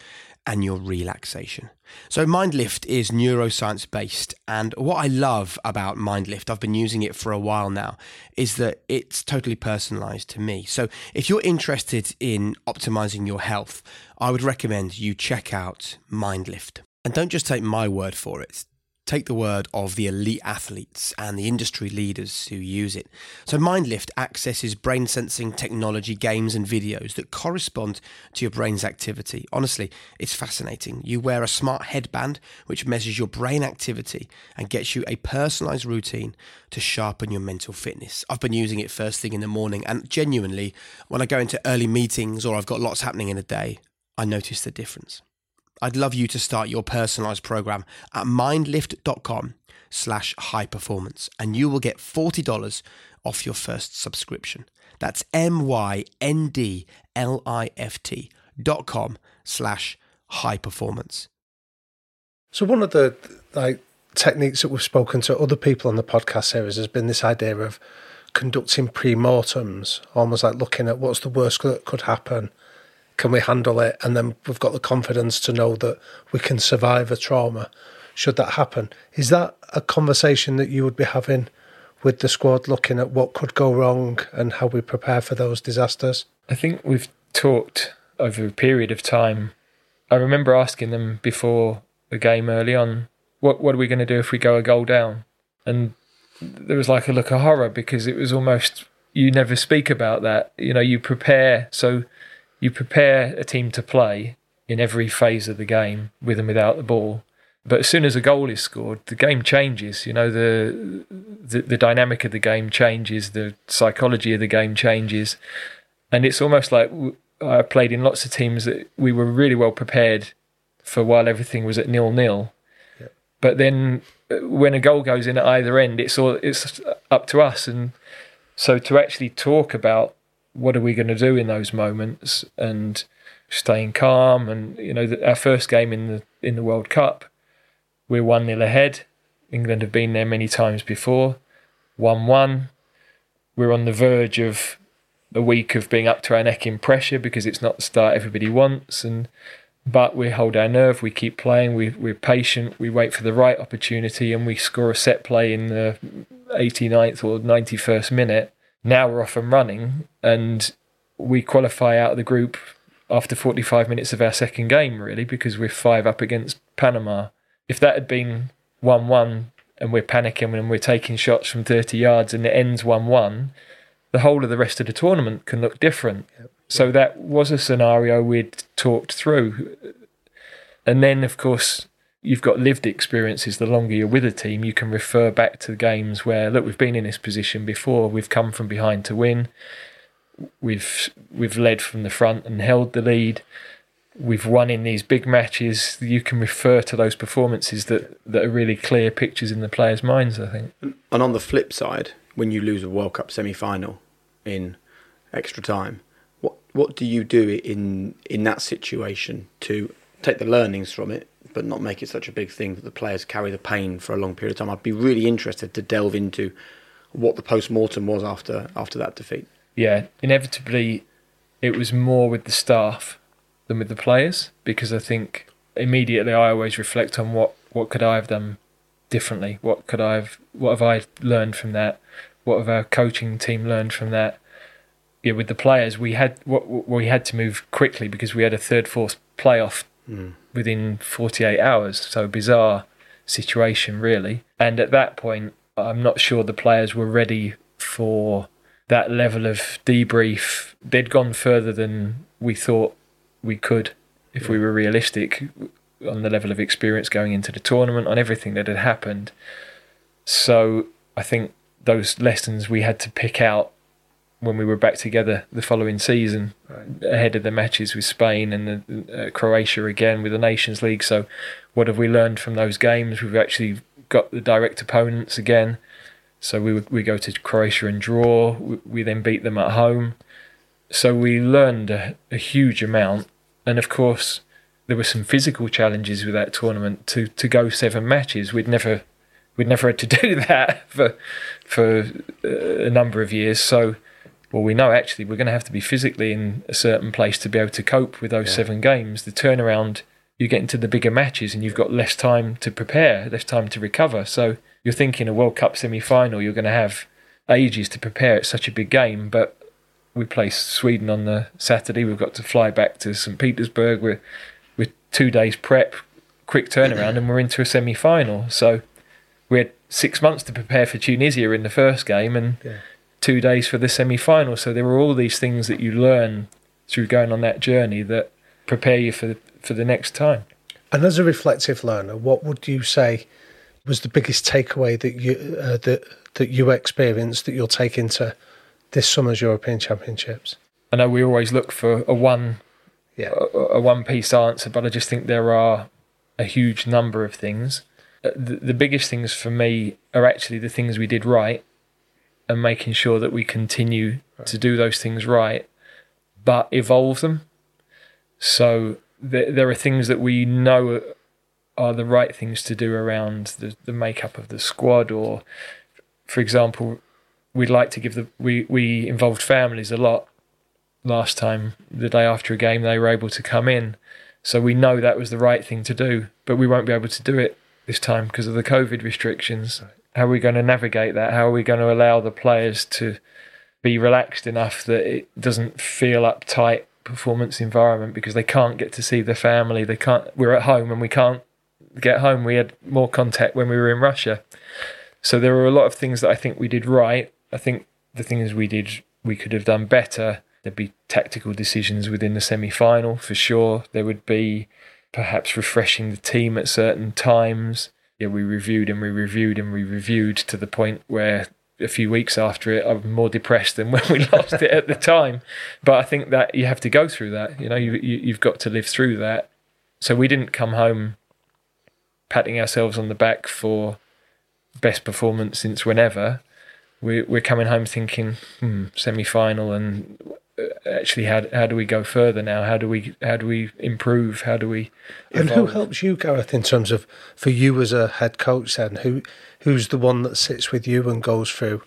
and your relaxation. So MindLift is neuroscience based, and what I love about MindLift, I've been using it for a while now, is that it's totally personalized to me. So if you're interested in optimizing your health, I would recommend you check out MindLift. And don't just take my word for it. Take the word of the elite athletes and the industry leaders who use it. So MindLift accesses brain sensing technology, games and videos that correspond to your brain's activity. Honestly, it's fascinating. You wear a smart headband which measures your brain activity and gets you a personalized routine to sharpen your mental fitness. I've been using it first thing in the morning, and genuinely, when I go into early meetings or I've got lots happening in a day, I notice the difference. I'd love you to start your personalized program at mindlift.com slash high performance, and you will get forty dollars off your first subscription. That's M-Y-N-D-L-I-F-T dot com slash high performance. So one of the like techniques that we've spoken to other people on the podcast series has been this idea of conducting pre-mortems, almost like looking at what's the worst that could happen. Can we handle it? And then we've got the confidence to know that we can survive a trauma should that happen. Is that a conversation that you would be having with the squad, looking at what could go wrong and how we prepare for those disasters? I think we've talked over a period of time. I remember asking them before the game early on, what, what are we going to do if we go a goal down? And there was like a look of horror, because it was almost, you never speak about that. You know, you prepare, so... You prepare a team to play in every phase of the game, with and without the ball. But as soon as a goal is scored, the game changes. You know, the, the the dynamic of the game changes, the psychology of the game changes. And it's almost like I played in lots of teams that we were really well prepared for while everything was at nil-nil. Yep. But then when a goal goes in at either end, it's all it's up to us. And so to actually talk about what are we going to do in those moments, and staying calm. And you know, the, our first game in the in the World Cup, we're one nil ahead. England have been there many times before. one one. We're on the verge of a week of being up to our neck in pressure, because it's not the start everybody wants. And but we hold our nerve. We keep playing. We we're patient. We wait for the right opportunity, and we score a set play in the eighty-ninth or ninety-first minute. Now we're off and running, and we qualify out of the group after forty-five minutes of our second game, really, because we're five up against Panama. If that had been one one and we're panicking and we're taking shots from thirty yards and it ends one one, the whole of the rest of the tournament can look different. Yep. So that was a scenario we'd talked through. And then, of course, you've got lived experiences. The longer you're with a team, you can refer back to games where, look, we've been in this position before. We've come from behind to win. We've we've led from the front and held the lead. We've won in these big matches. You can refer to those performances that, that are really clear pictures in the players' minds, I think. And on the flip side, when you lose a World Cup semi-final in extra time, what what do you do in in that situation to take the learnings from it, but not make it such a big thing that the players carry the pain for a long period of time? I'd be really interested to delve into what the post-mortem was after after that defeat. Yeah, inevitably it was more with the staff than with the players, because I think immediately I always reflect on what, what could I have done differently? What could I have what have I learned from that? What have our coaching team learned from that? Yeah, with the players we had what we had to move quickly, because we had a third fourth playoff mm. within forty-eight hours. So a bizarre situation, really. And at that point, I'm not sure the players were ready for that level of debrief. They'd gone further than we thought we could, if yeah. we were realistic, on the level of experience going into the tournament, on everything that had happened. So I think those lessons we had to pick out when we were back together the following season, right. ahead of the matches with Spain and the, uh, Croatia again with the Nations League. So what have we learned from those games? We've actually got the direct opponents again. So we we go to Croatia and draw. We, we then beat them at home. So we learned a, a huge amount. And of course, there were some physical challenges with that tournament. To to go seven matches, we'd never we'd never had to do that for for a number of years. So, well, we know actually we're going to have to be physically in a certain place to be able to cope with those yeah. seven games. The turnaround you get into the bigger matches and you've got less time to prepare, less time to recover. So you're thinking a World Cup semi-final, you're going to have ages to prepare. It's such a big game, but we play Sweden on the Saturday. We've got to fly back to Saint Petersburg. We're with two days prep, quick turnaround, and we're into a semi-final. So we had six months to prepare for Tunisia in the first game and yeah. two days for the semi-final. So there were all these things that you learn through going on that journey that prepare you for the, for the next time. And as a reflective learner, what would you say was the biggest takeaway that you uh, that that you experienced that you'll take into this summer's European Championships? I know we always look for a one, yeah. a, a one-piece answer, but I just think there are a huge number of things. The, the biggest things for me are actually the things we did right and making sure that we continue right. to do those things right, but evolve them. So there, there are things that we know are the right things to do around the, the makeup of the squad, or, for example, we'd like to give the we, we involved families a lot last time. The day after a game, they were able to come in. So we know that was the right thing to do, but we won't be able to do it this time because of the COVID restrictions. How are we going to navigate that? How are we going to allow the players to be relaxed enough that it doesn't feel uptight performance environment because they can't get to see their family? They can't. We're at home and we can't get home. We had more contact when we were in Russia. So there were a lot of things that I think we did right. I think the things we did, we could have done better. There'd be tactical decisions within the semi-final, for sure. There would be perhaps refreshing the team at certain times. Yeah, we reviewed and we reviewed and we reviewed to the point where a few weeks after it, I'm more depressed than when we lost it at the time. But I think that you have to go through that. You know, you, you, you've got to live through that. So we didn't come home patting ourselves on the back for best performance since whenever. We, we're coming home thinking, hmm, semi-final, and actually, how how do we go further now? How do we how do we improve? How do we evolve? And who helps you, Gareth, in terms of, for you as a head coach then, who who's the one that sits with you and goes through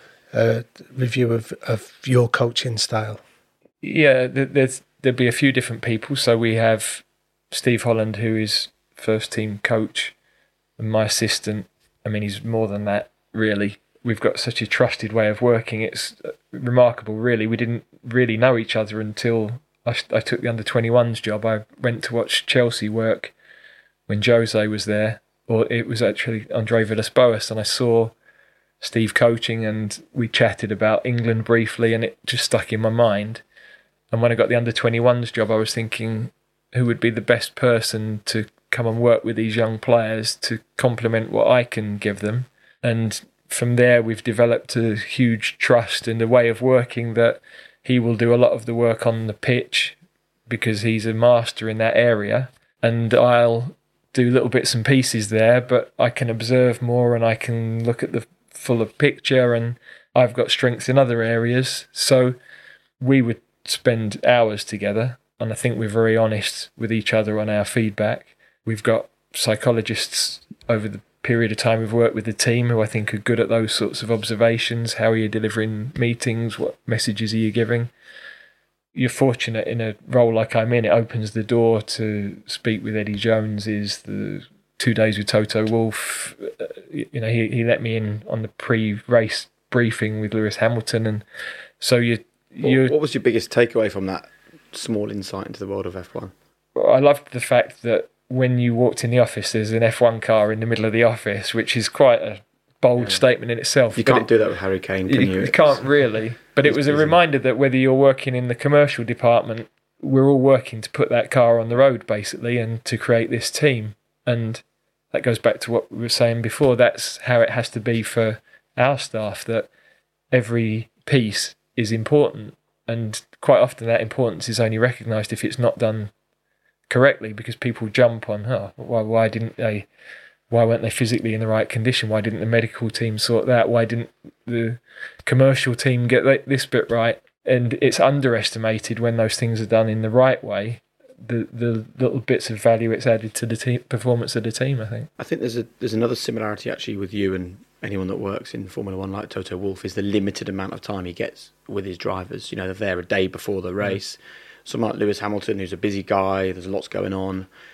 a review of, of your coaching style? Yeah, there's there'd be a few different people. So we have Steve Holland, who is first team coach, and my assistant. I mean, he's more than that, really. We've got such a trusted way of working. It's remarkable, really. We didn't really know each other until I, I took the under twenty-ones job. I went to watch Chelsea work when Jose was there, or it was actually Andre Villas-Boas, and I saw Steve coaching, and we chatted about England briefly, and it just stuck in my mind. And when I got the under twenty-ones job, I was thinking, who would be the best person to come and work with these young players to complement what I can give them? And from there, we've developed a huge trust in the way of working that he will do a lot of the work on the pitch because he's a master in that area. And I'll do little bits and pieces there, but I can observe more and I can look at the fuller picture, and I've got strengths in other areas. So we would spend hours together, and I think we're very honest with each other on our feedback. We've got psychologists over the period of time we've worked with the team who I think are good at those sorts of observations. How are you delivering meetings? What messages are you giving? You're fortunate in a role like I'm in. It opens the door to speak with Eddie Jones. Is the two days with Toto Wolff. Uh, you know, he, he let me in on the pre-race briefing with Lewis Hamilton, and so you. you what, what was your biggest takeaway from that small insight into the world of F one? I loved the fact that when you walked in the office, there's an F one car in the middle of the office, which is quite a bold yeah. statement in itself. You can't it, do that with Harry Kane, can you? You, you can't really. But it was a reminder that whether you're working in the commercial department, we're all working to put that car on the road, basically, and to create this team. And that goes back to what we were saying before. That's how it has to be for our staff, that every piece is important. And quite often that importance is only recognised if it's not done correctly, because people jump on, oh, why, why didn't they, why weren't they physically in the right condition? Why didn't the medical team sort that? Why didn't the commercial team get this bit right? And it's underestimated when those things are done in the right way, the the little bits of value it's added to the team, performance of the team, I think. I think there's a there's another similarity actually with you and anyone that works in Formula One like Toto Wolff, is the limited amount of time he gets with his drivers. You know, they're there a day before the race. Mm. Someone like Lewis Hamilton, who's a busy guy, there's lots going on.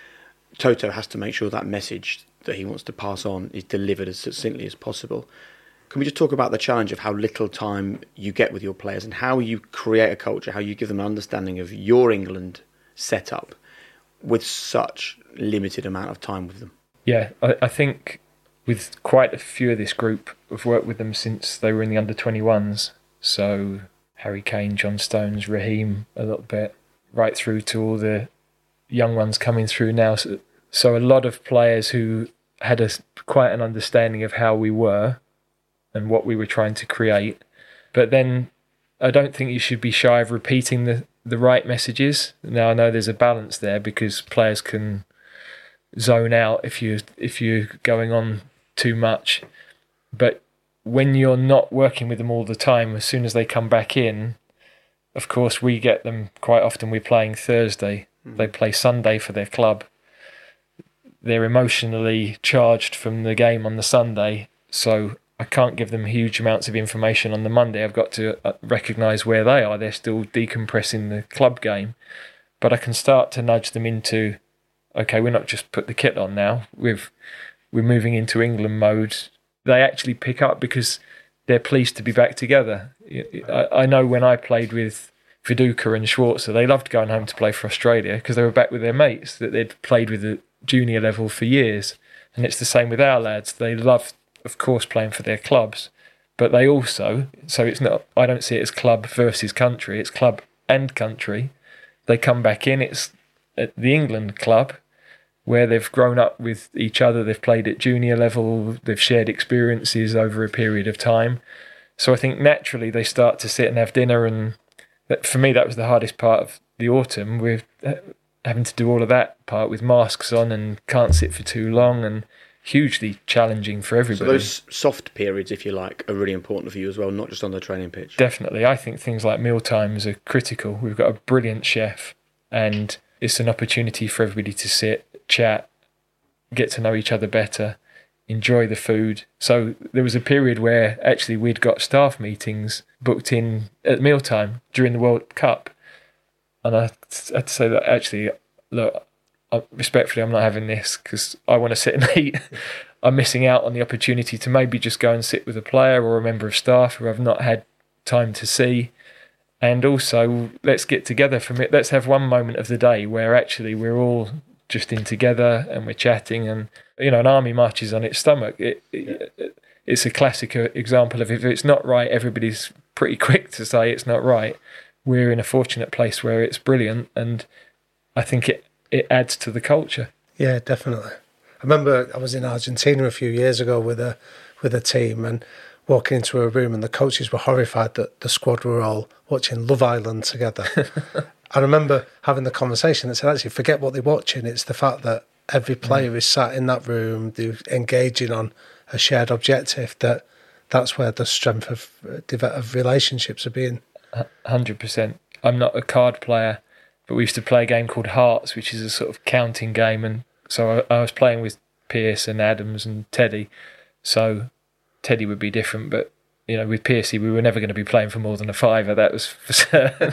Toto has to make sure that message that he wants to pass on is delivered as succinctly as possible. Can we just talk about the challenge of how little time you get with your players and how you create a culture, how you give them an understanding of your England setup with such limited amount of time with them? Yeah, I, I think with quite a few of this group, I've worked with them since they were in the under twenty-ones. So Harry Kane, John Stones, Raheem a little bit, right through to all the young ones coming through now. So, so a lot of players who had a, quite an understanding of how we were and what we were trying to create. But then I don't think you should be shy of repeating the, the right messages. Now I know there's a balance there because players can zone out if you if you're going on too much. But when you're not working with them all the time, as soon as they come back in, of course we get them quite often. We're playing Thursday. Mm-hmm. They play Sunday for their club. They're emotionally charged from the game on the Sunday, so I can't give them huge amounts of information on the Monday. I've got to recognise where they are. They're still decompressing the club game. But I can start to nudge them into, okay, we're not just put the kit on now. We've, we're moving into England mode. They actually pick up because they're pleased to be back together. I, I know when I played with Viduka and Schwarzer, they loved going home to play for Australia because they were back with their mates that they'd played with at junior level for years. And it's the same with our lads. They love, of course, playing for their clubs, but they also, so it's not, I don't see it as club versus country, it's club and country. They come back in, it's at the England club where they've grown up with each other, they've played at junior level, they've shared experiences over a period of time. So I think naturally they start to sit and have dinner, and that, for me that was the hardest part of the autumn, with having to do all of that part with masks on and can't sit for too long, and hugely challenging for everybody. So those soft periods, if you like, are really important for you as well, not just on the training pitch. Definitely. I think things like meal times are critical. We've got a brilliant chef, and it's an opportunity for everybody to sit, chat, get to know each other better, enjoy the food. So there was a period where actually we'd got staff meetings booked in at mealtime during the World Cup. And I had to say that actually, look, I, respectfully, I'm not having this because I want to sit and eat. I'm missing out on the opportunity to maybe just go and sit with a player or a member of staff who I've not had time to see. And also, let's get together from it. Let's have one moment of the day where actually we're all just in together and we're chatting. And, you know, an army marches on its stomach. It, it, it's a classic example of if it's not right, everybody's pretty quick to say it's not right. We're in a fortunate place where it's brilliant, and I think it, it adds to the culture. Yeah, definitely. I remember I was in Argentina a few years ago with a with a team, and walking into a room and the coaches were horrified that the squad were all watching Love Island together. I remember having the conversation that said, actually, forget what they're watching. It's the fact that every player mm. is sat in that room, they're engaging on a shared objective, that that's where the strength of, of relationships are being. one hundred percent. I'm not a card player, but we used to play a game called Hearts, which is a sort of counting game. And so I, I was playing with Pierce and Adams and Teddy. So Teddy would be different, but, you know, with Piercy, we were never going to be playing for more than a fiver, that was for certain.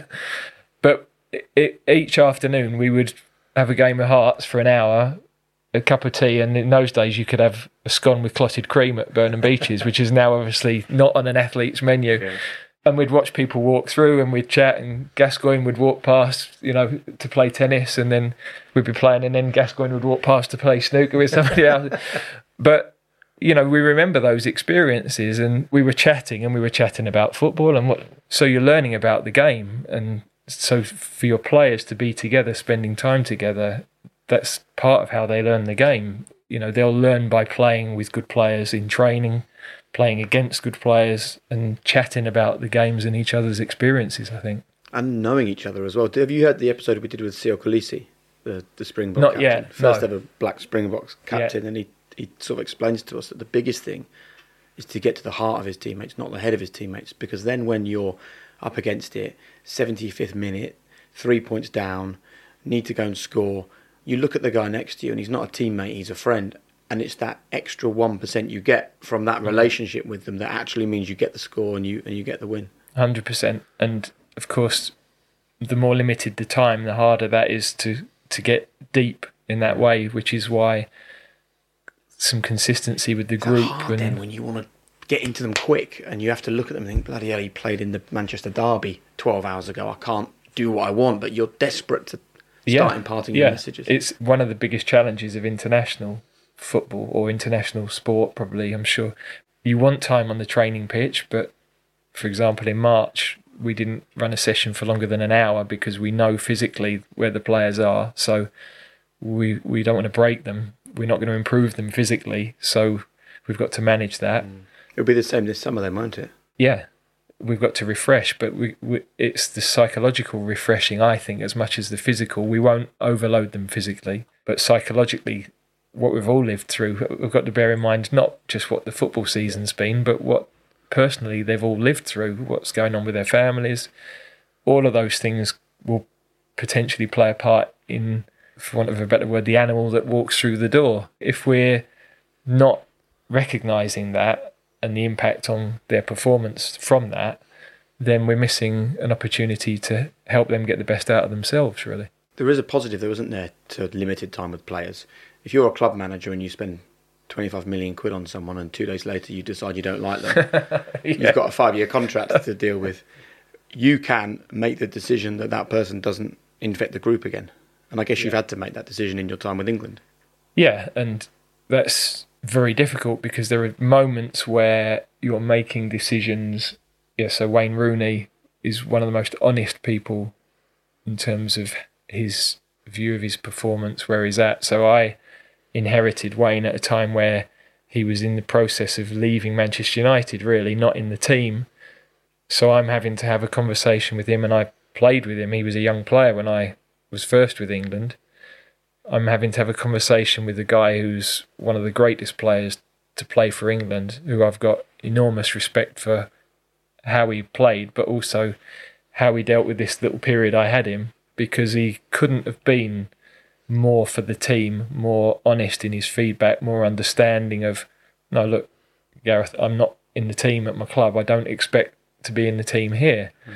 But it, it, each afternoon we would have a game of Hearts for an hour, a cup of tea, and in those days you could have a scone with clotted cream at Burnham Beeches, which is now obviously not on an athlete's menu. Yeah. And we'd watch people walk through and we'd chat, and Gascoigne would walk past, you know, to play tennis, and then we'd be playing, and then Gascoigne would walk past to play snooker with somebody else. But, you know, we remember those experiences, and we were chatting and we were chatting about football, and what, so you're learning about the game. And so for your players to be together, spending time together, that's part of how they learn the game. You know, they'll learn by playing with good players in training, playing against good players, and chatting about the games and each other's experiences, I think. And knowing each other as well. Have you heard the episode we did with Sio Khaleesi, the, the Springbok Not captain? yet, First no. ever black Springboks captain, yeah. And he, he sort of explains to us that the biggest thing is to get to the heart of his teammates, not the head of his teammates, because then when you're up against it, seventieth minute, three points down, need to go and score, you look at the guy next to you and he's not a teammate, he's a friend. And it's that extra one percent you get from that relationship with them that actually means you get the score and you and you get the win. one hundred percent. And, of course, the more limited the time, the harder that is to, to get deep in that way, which is why some consistency with the It's group. hard and then when you want to get into them quick and you have to look at them and think, bloody hell, he played in the Manchester Derby twelve hours ago. I can't do what I want, but you're desperate to start yeah, imparting yeah. your messages. It's one of the biggest challenges of international football or international sport, probably, I'm sure. You want time on the training pitch, but for example, in March, we didn't run a session for longer than an hour because we know physically where the players are. So we we don't want to break them. We're not going to improve them physically. So we've got to manage that. Mm. It'll be the same this summer then, won't it? Yeah, we've got to refresh, but we, we it's the psychological refreshing, I think, as much as the physical. We won't overload them physically, but psychologically, what we've all lived through, we've got to bear in mind not just what the football season's been, but what personally they've all lived through, what's going on with their families. All of those things will potentially play a part in, for want of a better word, the animal that walks through the door. If we're not recognising that and the impact on their performance from that, then we're missing an opportunity to help them get the best out of themselves, really. There is a positive, though, isn't there, to limited time with players. If you're a club manager and you spend twenty-five million quid on someone and two days later you decide you don't like them, yeah. You've got a five-year contract to deal with, you can make the decision that that person doesn't infect the group again. And I guess you've yeah. had to make that decision in your time with England. Yeah, and that's very difficult because there are moments where you're making decisions. Yeah, so Wayne Rooney is one of the most honest people in terms of his view of his performance, where he's at. So I inherited Wayne at a time where he was in the process of leaving Manchester United, really, not in the team. So I'm having to have a conversation with him, and I played with him. He was a young player when I was first with England. I'm having to have a conversation with a guy who's one of the greatest players to play for England, who I've got enormous respect for how he played, but also how he dealt with this little period I had him, because he couldn't have been more for the team, more honest in his feedback, more understanding of, no, look, Gareth, I'm not in the team at my club. I don't expect to be in the team here. Mm.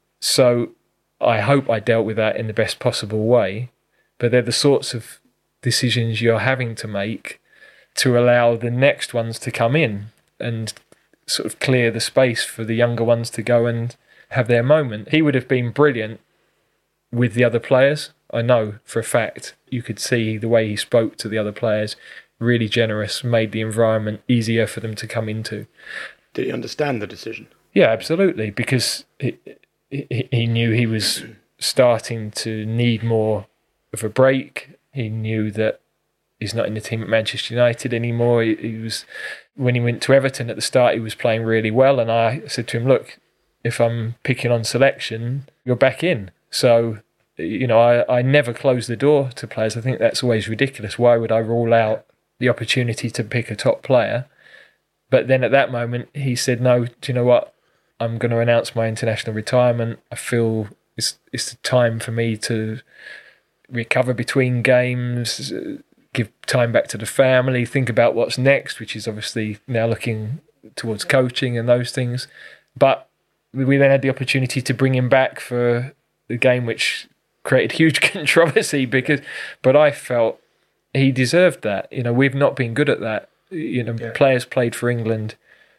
So I hope I dealt with that in the best possible way. But they're the sorts of decisions you're having to make to allow the next ones to come in and sort of clear the space for the younger ones to go and have their moment. He would have been brilliant with the other players. I know for a fact. You could see the way he spoke to the other players, really generous, made the environment easier for them to come into. Did he understand the decision? Yeah, absolutely, because he, he, he knew he was starting to need more of a break. He knew that he's not in the team at Manchester United anymore. He, he was, when he went to Everton at the start, he was playing really well, and I said to him, look, if I'm picking on selection, you're back in. So, you know, I, I never close the door to players. I think that's always ridiculous. Why would I rule out the opportunity to pick a top player? But then at that moment, he said, no, do you know what? I'm going to announce my international retirement. I feel it's it's the time for me to recover between games, give time back to the family, think about what's next, which is obviously now looking towards coaching and those things. But we then had the opportunity to bring him back for the game, which created huge controversy because, but I felt he deserved that. You know, we've not been good at that. You know, yeah. Players played for England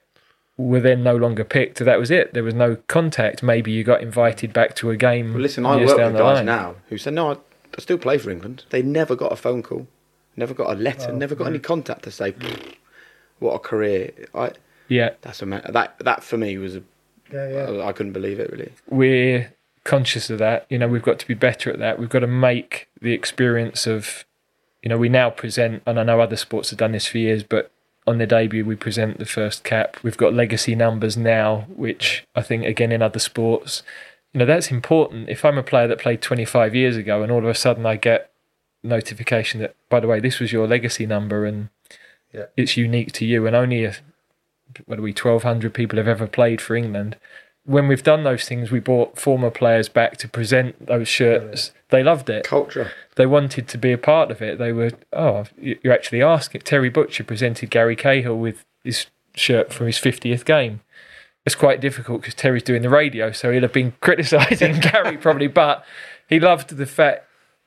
were then no longer picked. That was it. There was no contact. Maybe you got invited back to a game. Well, listen, I work with guys now who said, no, I, I still play for England. They never got a phone call, never got a letter, oh, never got yeah. any contact to say, what a career. I, yeah. That's a, that, that for me was a, yeah, yeah. I, I couldn't believe it, really. We're conscious of that. You know, we've got to be better at that. We've got to make the experience of, you know, we now present, and I know other sports have done this for years, but on their debut we present the first cap. We've got legacy numbers now, which I think, again, in other sports, you know, that's important. If I'm a player that played twenty-five years ago and all of a sudden I get notification that, by the way, this was your legacy number and yeah. it's unique to you, and only, a, what are we, twelve hundred people have ever played for England. When we've done those things, we brought former players back to present those shirts. They loved it. Culture. They wanted to be a part of it. They were, oh, you're actually asking. Terry Butcher presented Gary Cahill with his shirt from his fiftieth game. It's quite difficult because Terry's doing the radio, so he'll have been criticising Gary probably, but he loved the fact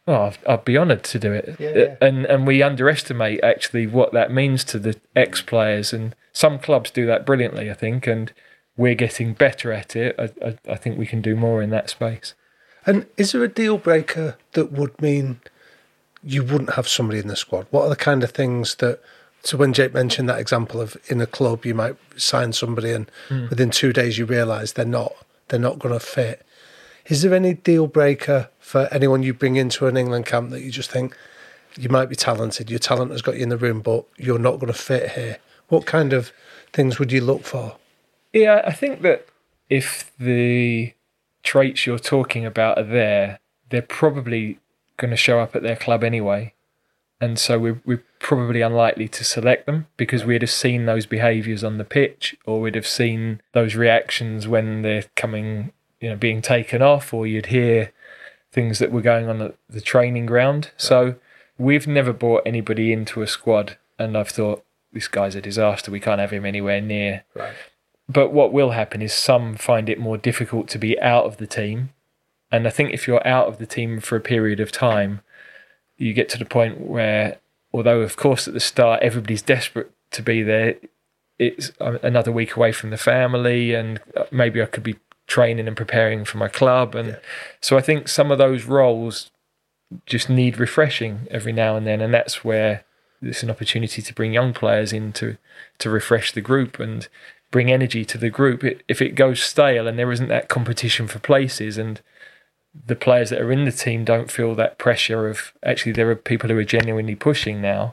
Oh, I'd, I'd be honoured to do it. Yeah, yeah. And and we underestimate actually what that means to the ex-players. And some clubs do that brilliantly, I think, and we're getting better at it. I, I, I think we can do more in that space. And is there a deal breaker that would mean you wouldn't have somebody in the squad? What are the kind of things that... So when Jake mentioned that example of in a club you might sign somebody and mm. within two days you realise they're not they're not going to fit. Is there any deal breaker for anyone you bring into an England camp that you just think you might be talented, your talent has got you in the room, but you're not going to fit here? What kind of things would you look for? Yeah, I think that if the traits you're talking about are there, they're probably going to show up at their club anyway. And so we're, we're probably unlikely to select them because we'd have seen those behaviours on the pitch, or we'd have seen those reactions when they're coming, you know, being taken off, or you'd hear things that were going on at the training ground. Right. So we've never brought anybody into a squad and I've thought, this guy's a disaster, we can't have him anywhere near. Right. But what will happen is some find it more difficult to be out of the team. And I think if you're out of the team for a period of time, you get to the point where, although of course at the start everybody's desperate to be there, it's another week away from the family and maybe I could be training and preparing for my club. And yeah. so I think some of those roles just need refreshing every now and then, and that's where there's an opportunity to bring young players in to, to refresh the group and bring energy to the group. It, if it goes stale and there isn't that competition for places and the players that are in the team don't feel that pressure of actually there are people who are genuinely pushing now,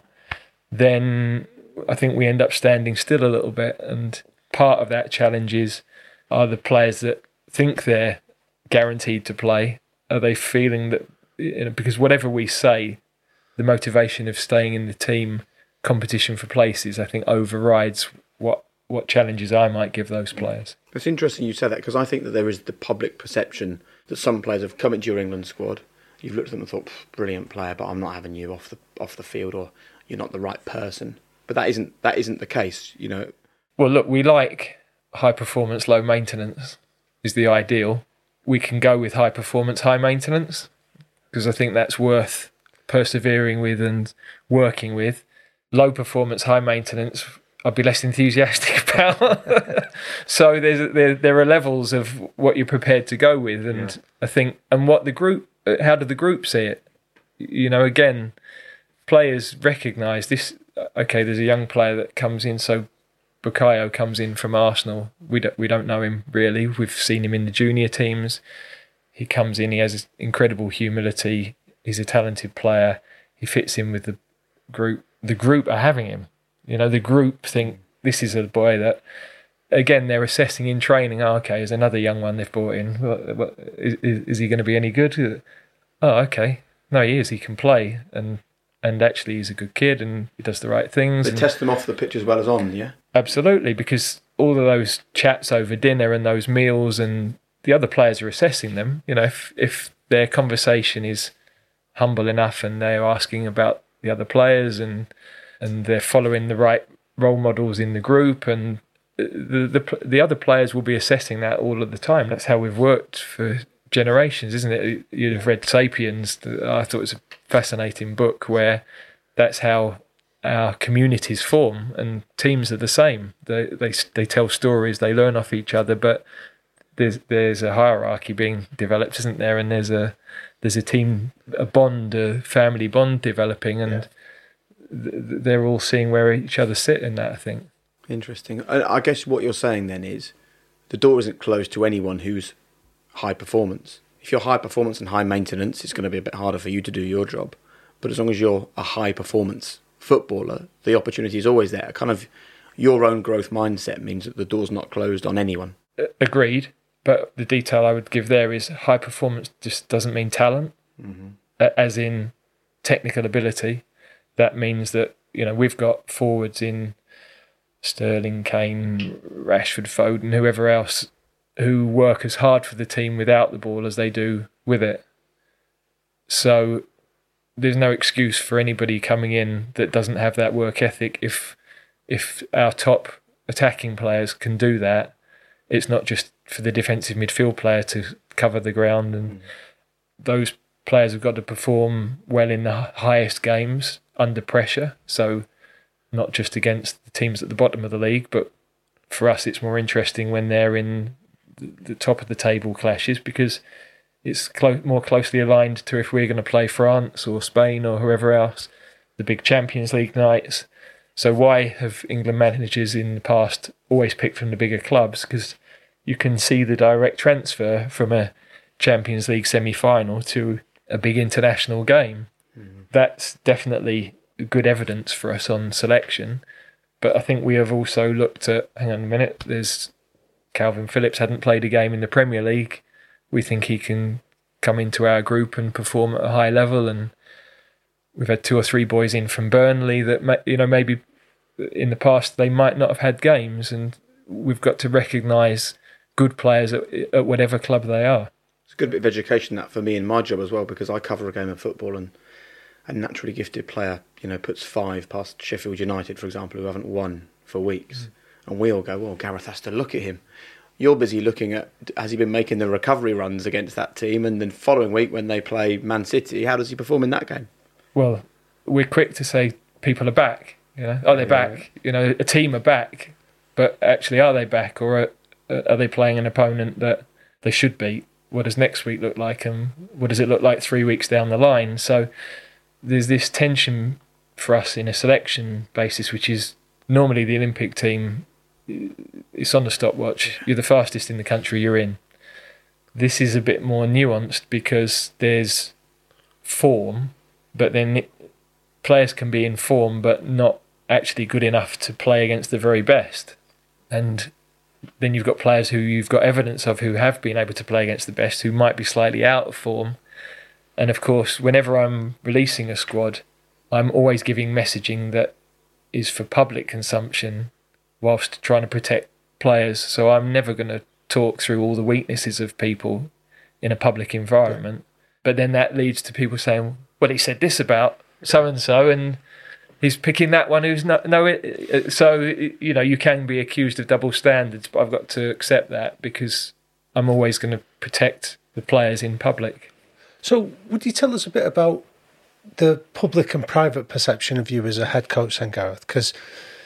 then I think we end up standing still a little bit. And part of that challenge is, are the players that think they're guaranteed to play, are they feeling that, you know, because whatever we say, the motivation of staying in the team, competition for places, I think overrides what what challenges I might give those players. It's interesting you said that, because I think that there is the public perception that some players have come into your England squad, you've looked at them and thought, brilliant player, but I'm not having you off the off the field, or you're not the right person. But that isn't that isn't the case, you know. Well, look, we like high performance, low maintenance is the ideal. We can go with high performance, high maintenance, because I think that's worth persevering with and working with. Low performance, high maintenance, I'd be less enthusiastic about. So there's there there are levels of what you're prepared to go with, and yeah. I think, and what the group, how do the group see it? You know, again, players recognise this. Okay, there's a young player that comes in, so Bukayo comes in from Arsenal. We don't we don't know him really. We've seen him in the junior teams. He comes in, he has incredible humility. He's a talented player. He fits in with the group. The group are having him. You know, the group think this is a boy that, again, they're assessing in training. Oh, okay, there's another young one they've brought in. What, what, is, is he going to be any good? Oh, okay. No, he is. He can play. And and actually he's a good kid and he does the right things. They and test them off the pitch as well as on, yeah? Absolutely, because all of those chats over dinner and those meals, and the other players are assessing them. You know, if, if their conversation is humble enough and they're asking about the other players and and they're following the right role models in the group, and the, the the other players will be assessing that all of the time. That's how we've worked for generations, isn't it? You'd have read Sapiens. I thought it was a fascinating book where that's how our communities form, and teams are the same. They they they tell stories, they learn off each other, but there's there's a hierarchy being developed, isn't there? And there's a there's a team, a bond, a family bond developing, and yeah. they're all seeing where each other sit in that, I think. Interesting. I guess what you're saying then is the door isn't closed to anyone who's high performance. If you're high performance and high maintenance, it's going to be a bit harder for you to do your job. But as long as you're a high performance footballer, the opportunity is always there. Kind of your own growth mindset means that the door's not closed on anyone. Agreed. But the detail I would give there is high performance just doesn't mean talent, mm-hmm. as in technical ability. That means that, you know, we've got forwards in Sterling, Kane, Rashford, Foden, whoever else, who work as hard for the team without the ball as they do with it. So there's no excuse for anybody coming in that doesn't have that work ethic. If if our top attacking players can do that, it's not just for the defensive midfield player to cover the ground, and mm. those players have got to perform well in the highest games under pressure. So not just against the teams at the bottom of the league, but for us it's more interesting when they're in the top of the table clashes, because it's clo- more closely aligned to if we're going to play France or Spain or whoever else, the big Champions League nights. So why have England managers in the past always picked from the bigger clubs? Because you can see the direct transfer from a Champions League semi-final to a big international game. Mm. That's definitely good evidence for us on selection. But I think we have also looked at, hang on a minute, there's Calvin Phillips hadn't played a game in the Premier League. We think he can come into our group and perform at a high level. And we've had two or three boys in from Burnley that, you know, maybe in the past they might not have had games, and we've got to recognise good players at, at whatever club they are. It's a good bit of education, that, for me in my job as well, because I cover a game of football, and a naturally gifted player, you know, puts five past Sheffield United, for example, who haven't won for weeks. Mm. And we all go, well, Gareth has to look at him. You're busy looking at, has he been making the recovery runs against that team? And then following week when they play Man City, how does he perform in that game? Well, we're quick to say people are back. You know, are they yeah. back? You know, a team are back, but actually, are they back, or are, are they playing an opponent that they should beat? What does next week look like, and what does it look like three weeks down the line? So there's this tension for us in a selection basis, which is normally the Olympic team. It's on the stopwatch. You're the fastest in the country you're in. This is a bit more nuanced because there's form, but then it, players can be in form but not actually good enough to play against the very best. And then you've got players who you've got evidence of who have been able to play against the best, who might be slightly out of form. And of course, whenever I'm releasing a squad, I'm always giving messaging that is for public consumption whilst trying to protect players. So I'm never going to talk through all the weaknesses of people in a public environment. Yeah. But then that leads to people saying, well, he said this about so-and-so, and he's picking that one who's no... no it, so, you know, you can be accused of double standards, but I've got to accept that because I'm always going to protect the players in public. So would you tell us a bit about the public and private perception of you as a head coach then, Gareth? Because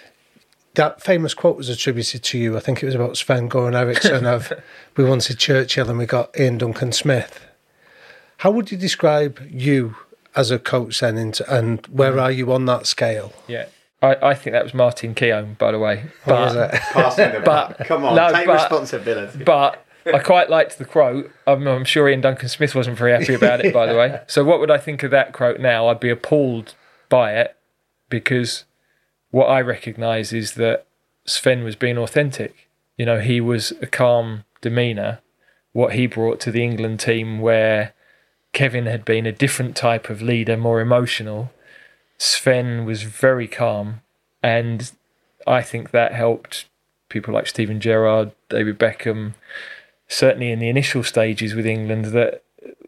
that famous quote was attributed to you. I think it was about Sven-Göran Eriksson of we wanted Churchill and we got Ian Duncan Smith. How would you describe you as a coach then, into, and where are you on that scale? Yeah, I, I think that was Martin Keown, by the way. But, what was it? Passing the but, Come on, no, take but, responsibility. But I quite liked the quote. I'm, I'm sure Ian Duncan Smith wasn't very happy about it, by the way. So what would I think of that quote now? I'd be appalled by it, because what I recognise is that Sven was being authentic. You know, he was a calm demeanour. What he brought to the England team, where Kevin had been a different type of leader, more emotional, Sven was very calm. And I think that helped people like Steven Gerrard, David Beckham, certainly in the initial stages with England, that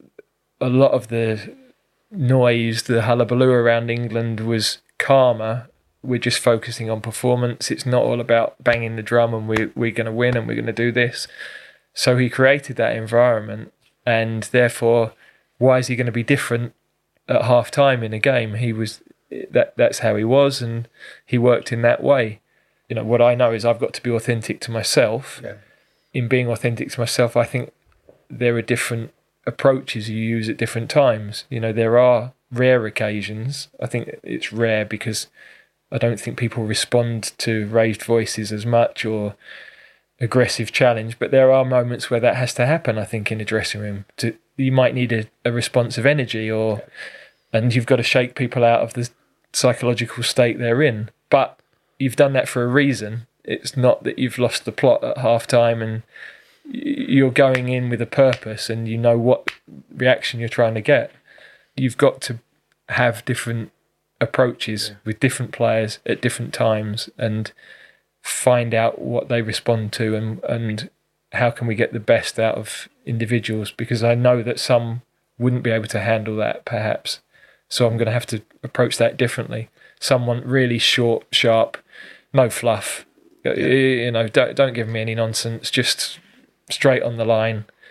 a lot of the noise, the hullabaloo around England was calmer. We're just focusing on performance. It's not all about banging the drum and we're, we're going to win and we're going to do this. So he created that environment, and therefore, why is he going to be different at half time in a game? He was that that's how he was, and he worked in that way. You know, what I know is I've got to be authentic to myself. Yeah. In being authentic to myself, I think there are different approaches you use at different times. You know, there are rare occasions. I think it's rare because I don't think people respond to raised voices as much or aggressive challenge, but there are moments where that has to happen, I think, in a dressing room. To, you might need a, a response of energy, or and you've got to shake people out of the psychological state they're in. But you've done that for a reason. It's not that you've lost the plot at half time and you're going in with a purpose and you know what reaction you're trying to get. You've got to have different approaches yeah. with different players at different times and find out what they respond to, and, and how can we get the best out of individuals, because I know that some wouldn't be able to handle that perhaps. So I'm going to have to approach that differently. Someone really short, sharp, no fluff. Yeah. You know, don't don't give me any nonsense. Just straight on the line.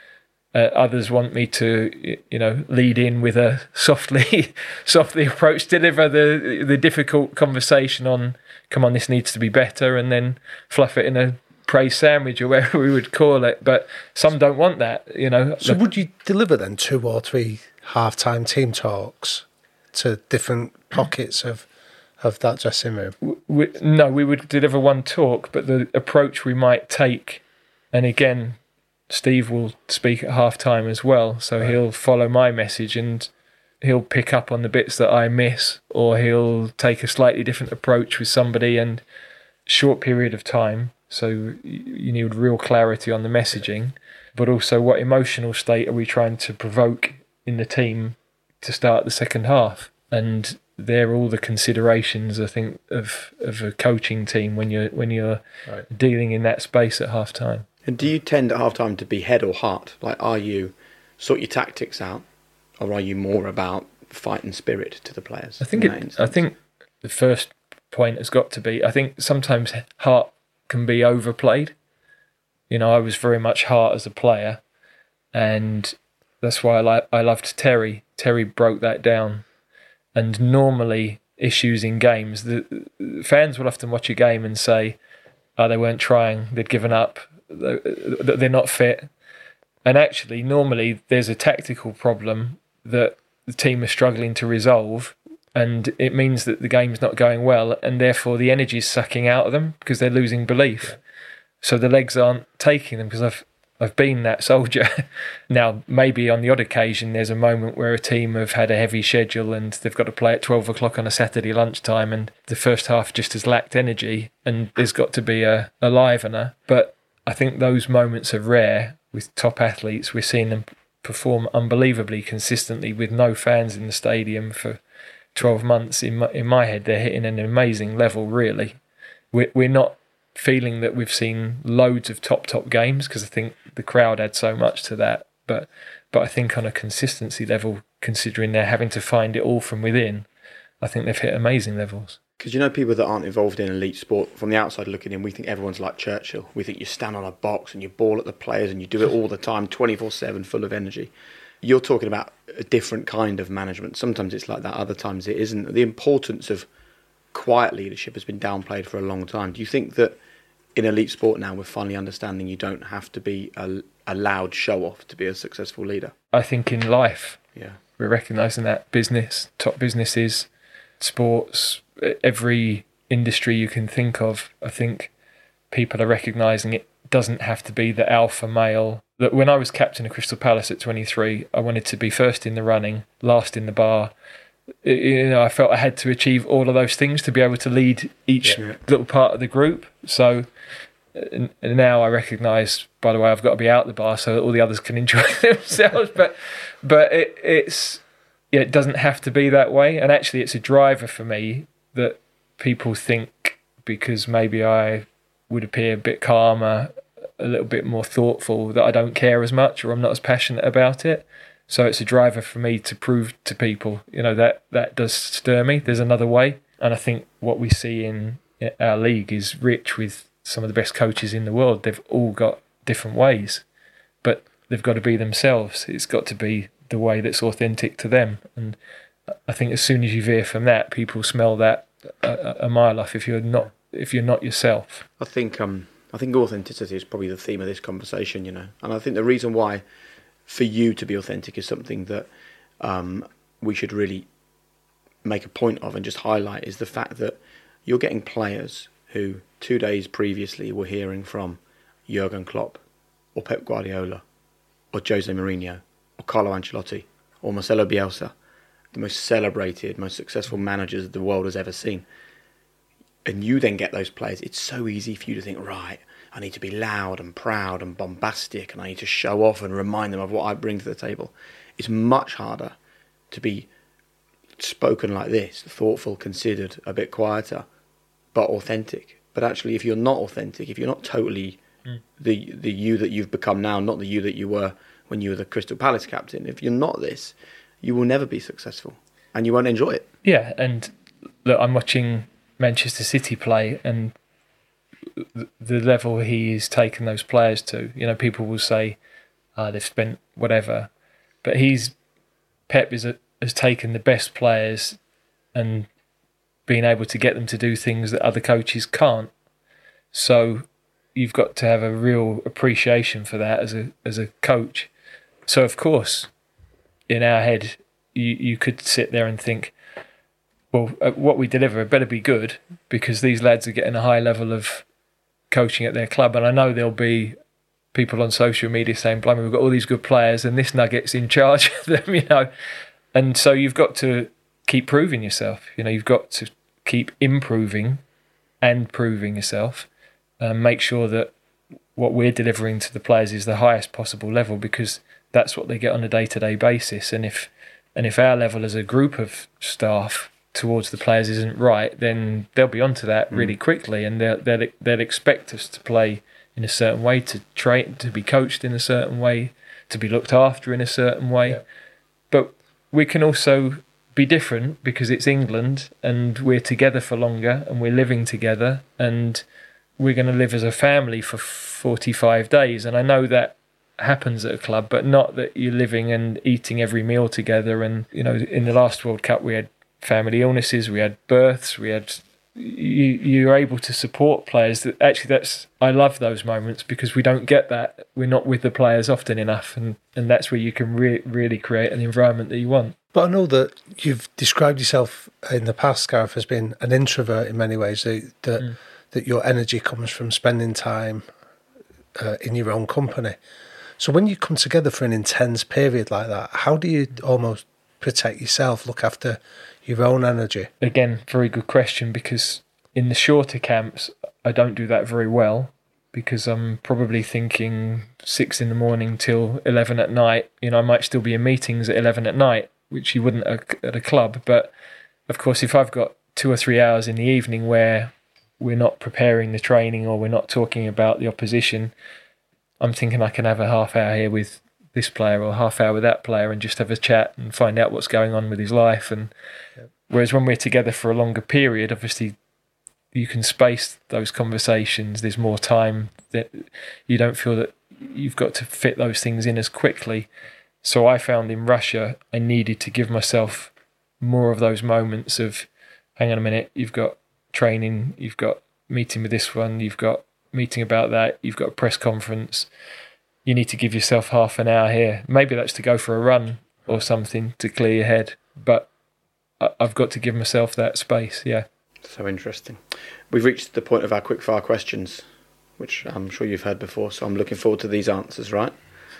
Uh, others want me to, you know, lead in with a softly, softly approach, deliver the the difficult conversation on, come on, this needs to be better, and then fluff it in a praise sandwich or whatever we would call it. But some don't want that, you know. So would you deliver then two or three half-time team talks to different pockets of of that dressing room? We, no, we would deliver one talk, but the approach we might take, and again, Steve will speak at half-time as well, so right. He'll follow my message and he'll pick up on the bits that I miss, or he'll take a slightly different approach with somebody, and short period of time, so you need real clarity on the messaging, but also what emotional state are we trying to provoke in the team to start the second half. And they're all the considerations, I think, of of a coaching team when you're when you're right. dealing in that space at half time. And do you tend at half time to be head or heart? Like, are you sort your tactics out, or are you more about fight and spirit to the players? I think it, I think the first point has got to be, I think sometimes heart can be overplayed. You know, I was very much heart as a player, and that's why I li- I loved Terry. Terry broke that down. And normally, issues in games, the, the fans will often watch a game and say, oh, they weren't trying, they'd given up, they're not fit. And actually, normally, there's a tactical problem that the team is struggling to resolve, and it means that the game's not going well, and therefore the energy's sucking out of them because they're losing belief. So the legs aren't taking them, because I've I've been that soldier. Now, maybe on the odd occasion, there's a moment where a team have had a heavy schedule and they've got to play at twelve o'clock on a Saturday lunchtime, and the first half just has lacked energy, and there's got to be a, a livener. But I think those moments are rare with top athletes. We're seeing them perform unbelievably consistently with no fans in the stadium for twelve months. In my, in my head, they're hitting an amazing level, really. We're, we're not feeling that we've seen loads of top, top games, because I think the crowd adds so much to that. But but I think on a consistency level, considering they're having to find it all from within, I think they've hit amazing levels. Because, you know, people that aren't involved in elite sport, from the outside looking in, we think everyone's like Churchill. We think you stand on a box and you ball at the players and you do it all the time, twenty-four seven, full of energy. You're talking about a different kind of management. Sometimes it's like that, other times it isn't. The importance of quiet leadership has been downplayed for a long time. Do you think that in elite sport now we're finally understanding you don't have to be a, a loud show-off to be a successful leader? I think in life, yeah, we're recognising that business, top businesses, sports, every industry you can think of, I think people are recognising it doesn't have to be the alpha male. That when I was captain of Crystal Palace at twenty-three, I wanted to be first in the running, last in the bar. You know, I felt I had to achieve all of those things to be able to lead each yeah. little part of the group. So and now I recognise, by the way, I've got to be out the bar so that all the others can enjoy themselves. But but it, it's yeah, it doesn't have to be that way. And actually, it's a driver for me that people think, because maybe I would appear a bit calmer, a little bit more thoughtful, that I don't care as much or I'm not as passionate about it. So it's a driver for me to prove to people, you know, that that does stir me. There's another way. And I think what we see in our league is rich with some of the best coaches in the world. They've all got different ways, but they've got to be themselves. It's got to be the way that's authentic to them. And I think as soon as you veer from that, people smell that a, a mile off if you're not if you're not yourself. I think um I think authenticity is probably the theme of this conversation, you know. And I think the reason why for you to be authentic is something that um, we should really make a point of and just highlight, is the fact that you're getting players who two days previously were hearing from Jurgen Klopp or Pep Guardiola or Jose Mourinho or Carlo Ancelotti or Marcelo Bielsa, the most celebrated, most successful managers the world has ever seen. And you then get those players. It's so easy for you to think, right, I need to be loud and proud and bombastic, and I need to show off and remind them of what I bring to the table. It's much harder to be spoken like this, thoughtful, considered, a bit quieter, but authentic. But actually, if you're not authentic, if you're not totally mm. the the you that you've become now, not the you that you were when you were the Crystal Palace captain, if you're not this, you will never be successful and you won't enjoy it. Yeah, and look, I'm watching Manchester City play, and the level he is taking those players to, you know, people will say, uh, they've spent whatever. But he's Pep is a, has taken the best players and been able to get them to do things that other coaches can't. So you've got to have a real appreciation for that as a as a coach. So of course, in our head, you, you could sit there and think, well, what we deliver better be good, because these lads are getting a high level of coaching at their club. And I know there'll be people on social media saying, blimey, we've got all these good players and this nugget's in charge of them, you know. And so you've got to keep proving yourself. You know, you've got to keep improving and proving yourself, and make sure that what we're delivering to the players is the highest possible level, because that's what they get on a day-to-day basis. And if and if our level as a group of staff towards the players isn't right, then they'll be onto that really mm. quickly, and they'll, they'll they'll expect us to play in a certain way, to train, to be coached in a certain way, to be looked after in a certain way. Yeah. But we can also be different because it's England and we're together for longer and we're living together and we're going to live as a family for forty-five days. And I know that happens at a club, but not that you're living and eating every meal together. And, you know, in the last World Cup, we had family illnesses, we had births, we had... You, you're able to support players. That actually, that's I love those moments because we don't get that. We're not with the players often enough, and, and that's where you can re- really create an environment that you want. But I know that you've described yourself in the past, Gareth, as being an introvert in many ways, that that, mm. that your energy comes from spending time uh, in your own company. So when you come together for an intense period like that, how do you almost protect yourself, look after your own energy? Again, very good question, because in the shorter camps, I don't do that very well because I'm probably thinking six in the morning till eleven at night. You know, I might still be in meetings at eleven at night, which you wouldn't at a club. But of course, if I've got two or three hours in the evening where we're not preparing the training or we're not talking about the opposition, I'm thinking I can have a half hour here with this player or a half hour with that player and just have a chat and find out what's going on with his life. And yep. Whereas when we're together for a longer period, obviously you can space those conversations. There's more time, that you don't feel that you've got to fit those things in as quickly. So I found in Russia, I needed to give myself more of those moments of, hang on a minute, you've got training, you've got meeting with this one, you've got meeting about that, you've got a press conference. You need to give yourself half an hour here. Maybe that's to go for a run or something to clear your head. But I've got to give myself that space, yeah. So interesting. We've reached the point of our quickfire questions, which I'm sure you've heard before, so I'm looking forward to these answers, right?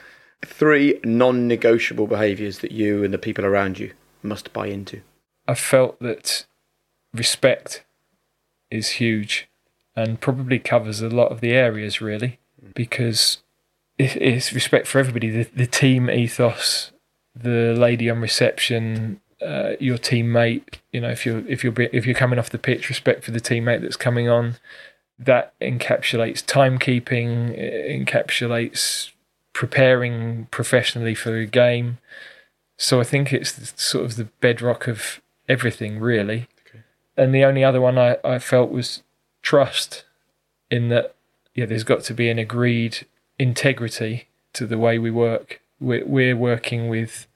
Three non-negotiable behaviours that you and the people around you must buy into. I felt that respect is huge and probably covers a lot of the areas, really, because it's respect for everybody, the, the team ethos, the lady on reception, uh, your teammate. You know, if you're if you're if you're coming off the pitch, respect for the teammate that's coming on. That encapsulates timekeeping, it encapsulates preparing professionally for a game. So I think it's the, sort of the bedrock of everything, really. Okay. And the only other one I, I felt was trust, in that, yeah, there's got to be an agreed integrity to the way we work. We're, we're working with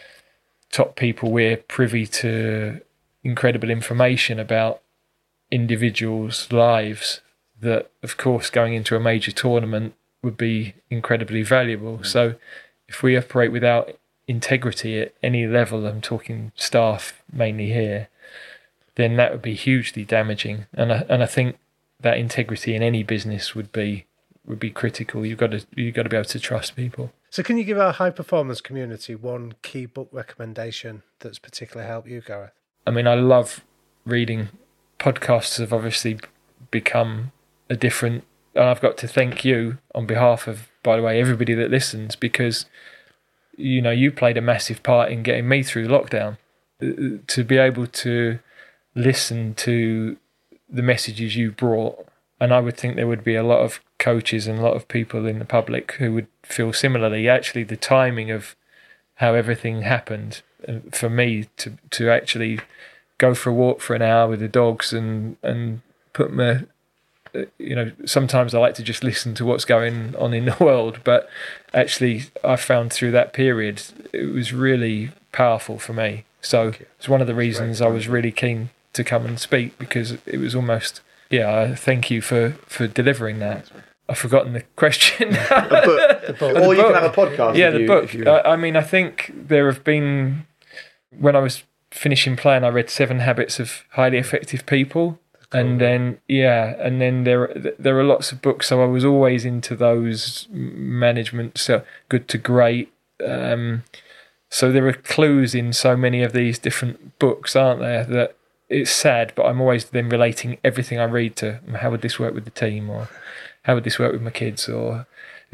top people. We're privy to incredible information about individuals' lives that, of course, going into a major tournament would be incredibly valuable. Mm. So if we operate without integrity at any level, I'm talking staff mainly here, then that would be hugely damaging. And I, and I think that integrity in any business would be would be critical. You've got to you've got to be able to trust people. So can you give our high performance community one key book recommendation that's particularly helped you, Gareth? I mean, I love reading. Podcasts have obviously become a different, and I've got to thank you on behalf of, by the way, everybody that listens, because, you know, you played a massive part in getting me through lockdown. To be able to listen to the messages you brought, and I would think there would be a lot of coaches and a lot of people in the public who would feel similarly. Actually, the timing of how everything happened, for me to to actually go for a walk for an hour with the dogs and, and put my you know, sometimes I like to just listen to what's going on in the world, but actually I found through that period it was really powerful for me. So it's one of the reasons I was really keen to come and speak, because it was almost, yeah, thank you for, for delivering that. I've forgotten the question. the book. The book. Or you can have a podcast. Yeah, the you, book. you... I, I mean, I think there have been, when I was finishing playing, I read Seven Habits of Highly Effective People. And then, yeah, and then there there are lots of books. So I was always into those management, so Good to Great. Um, so there are clues in so many of these different books, aren't there? That it's sad, but I'm always then relating everything I read to how would this work with the team, or how would this work with my kids, or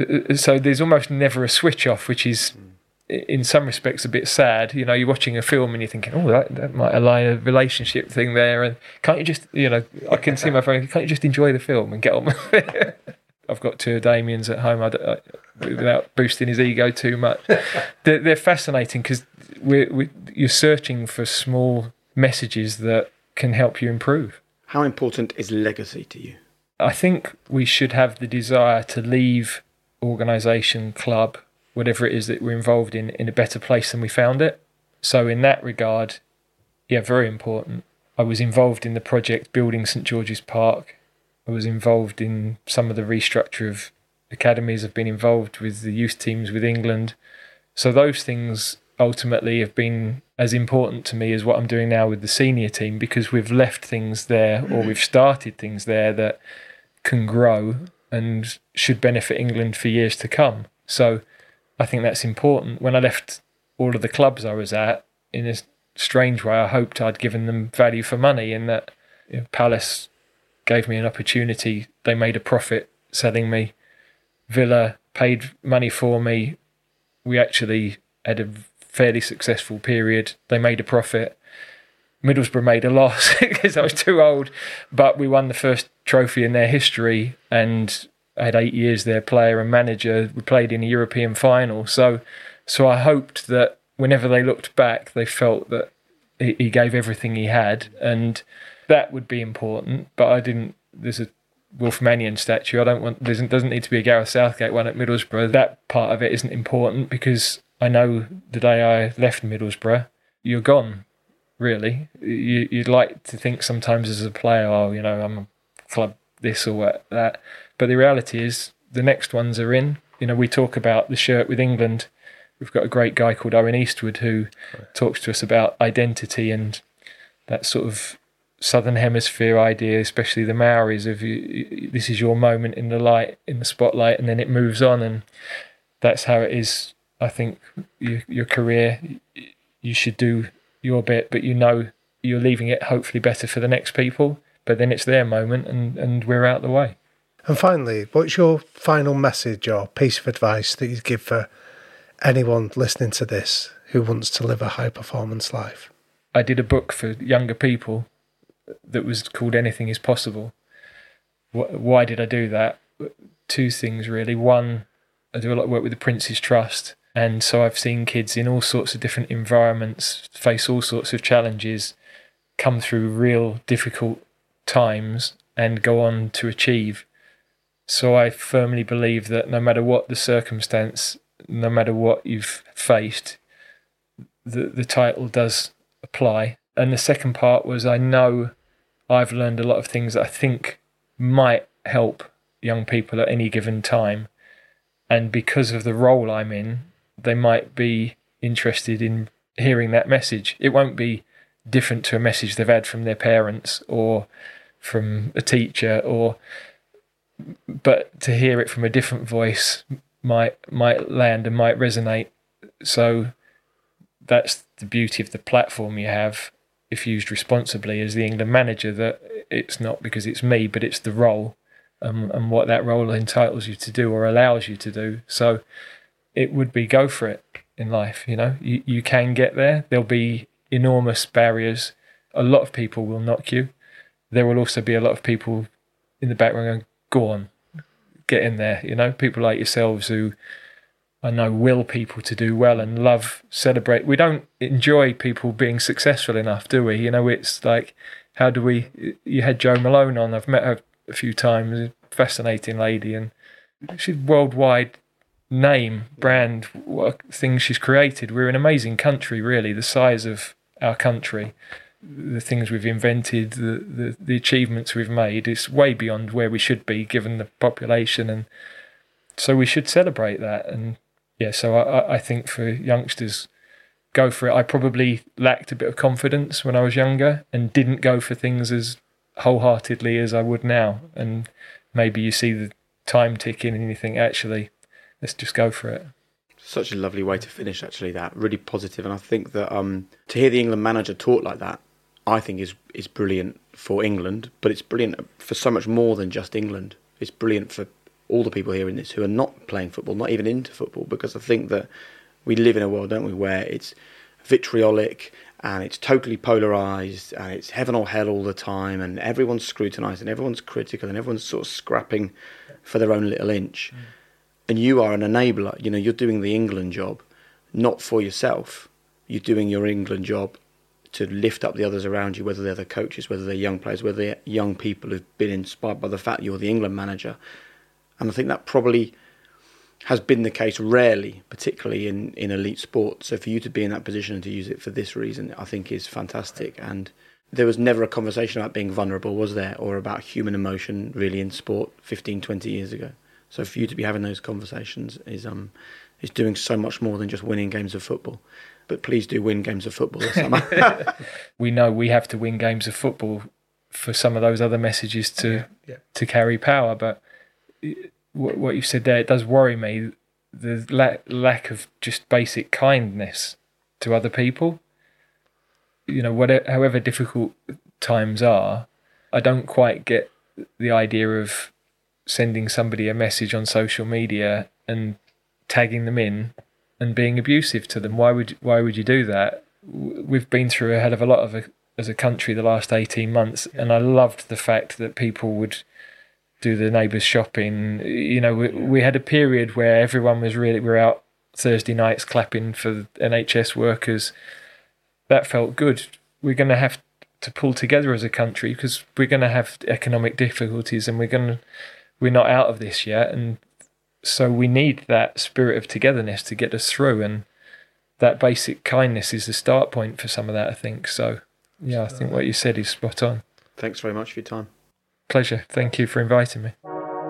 so there's almost never a switch off, which is in some respects a bit sad. You know, you're watching a film and you're thinking, oh, that, that might align a relationship thing there, and can't you just, you know, I can see my friend, can't you just enjoy the film and get on with it? I've got two of Damien's at home, I, I, without boosting his ego too much. They're, they're fascinating because we're, we're, you're searching for small messages that can help you improve. How important is legacy to you? I think we should have the desire to leave organisation, club, whatever it is that we're involved in, in a better place than we found it. So in that regard, yeah, very important. I was involved in the project building St George's Park. I was involved in some of the restructure of academies. I've been involved with the youth teams with England. So those things ultimately have been as important to me as what I'm doing now with the senior team, because we've left things there, or we've started things there that can grow and should benefit England for years to come. So I think that's important. When I left all of the clubs I was at, in a strange way, I hoped I'd given them value for money, in that, you know, Palace gave me an opportunity. They made a profit selling me. Villa paid money for me. We actually had a fairly successful period. They made a profit. Middlesbrough made a loss because I was too old, but we won the first trophy in their history, and I had eight years there, player and manager. We played in a European final. So so I hoped that whenever they looked back, they felt that he, he gave everything he had, and that would be important. But I didn't, there's a Wolf Mannion statue. I don't want, there doesn't need to be a Gareth Southgate one at Middlesbrough. That part of it isn't important, because I know the day I left Middlesbrough, you're gone, really. You, you'd like to think sometimes as a player, oh, you know, I'm a club this or what, that. But the reality is the next ones are in. You know, we talk about the shirt with England. We've got a great guy called Owen Eastwood who right. talks to us about identity and that sort of Southern Hemisphere idea, especially the Maoris, of you, this is your moment in the light, in the spotlight, and then it moves on. And that's how it is. I think you, your career, you should do your bit, but you know you're leaving it hopefully better for the next people. But then it's their moment, and, and we're out the way. And finally, what's your final message or piece of advice that you'd give for anyone listening to this who wants to live a high-performance life? I did a book for younger people that was called Anything is Possible. Why did I do that? Two things, really. One, I do a lot of work with the Prince's Trust, and so I've seen kids in all sorts of different environments face all sorts of challenges, come through real difficult times, and go on to achieve. So I firmly believe that no matter what the circumstance, no matter what you've faced, the, the title does apply. And the second part was, I know I've learned a lot of things that I think might help young people at any given time. And because of the role I'm in, they might be interested in hearing that message. It won't be different to a message they've had from their parents or from a teacher, or but to hear it from a different voice might might land and might resonate. So that's the beauty of the platform you have, if used responsibly, as the England manager, that it's not because it's me, but it's the role um, and what that role entitles you to do or allows you to do. So it would be go for it in life. You know, you, you can get there. There'll be enormous barriers. A lot of people will knock you. There will also be a lot of people in the background going, go on, get in there. You know, people like yourselves who I know will people to do well and love, celebrate. We don't enjoy people being successful enough, do we? You know, it's like, how do we, you had Joe Malone on, I've met her a few times. Fascinating lady, and she's worldwide name, brand, what things she's created. We're an amazing country, really. The size of our country, the things we've invented, the, the, the achievements we've made, it's way beyond where we should be given the population, and so we should celebrate that. And yeah, so I, I think for youngsters, go for it. I probably lacked a bit of confidence when I was younger and didn't go for things as wholeheartedly as I would now. And maybe you see the time ticking and you think, actually, let's just go for it. Such a lovely way to finish, actually, that. Really positive. And I think that um, to hear the England manager talk like that, I think is is brilliant for England, but it's brilliant for so much more than just England. It's brilliant for all the people hearing this who are not playing football, not even into football, because I think that we live in a world, don't we, where it's vitriolic and it's totally polarised and it's heaven or hell all the time and everyone's scrutinised and everyone's critical and everyone's sort of scrapping for their own little inch. Mm. And you are an enabler. You know, you're doing the England job, not for yourself. You're doing your England job to lift up the others around you, whether they're the coaches, whether they're young players, whether they're young people who've been inspired by the fact that you're the England manager. And I think that probably has been the case rarely, particularly in, in elite sport. So for you to be in that position and to use it for this reason, I think is fantastic. And there was never a conversation about being vulnerable, was there? Or about human emotion, really, in sport fifteen, twenty years ago. So for you to be having those conversations is um is doing so much more than just winning games of football. But please do win games of football this summer. We know we have to win games of football for some of those other messages to yeah, yeah. to carry power. But what you said there, it does worry me, the la- lack of just basic kindness to other people. You know, whatever, however difficult times are, I don't quite get the idea of sending somebody a message on social media and tagging them in and being abusive to them. Why would why would you do that? We've been through a hell of a lot of a, as a country the last eighteen months, and I loved the fact that people would do the neighbours shopping. You know, we, we had a period where everyone was really, we were out Thursday nights clapping for N H S workers. That felt good. We're going to have to pull together as a country because we're going to have economic difficulties and we're going to, we're not out of this yet. And so we need that spirit of togetherness to get us through. And that basic kindness is the start point for some of that, I think. So, yeah, I think what you said is spot on. Thanks very much for your time. Pleasure. Thank you for inviting me.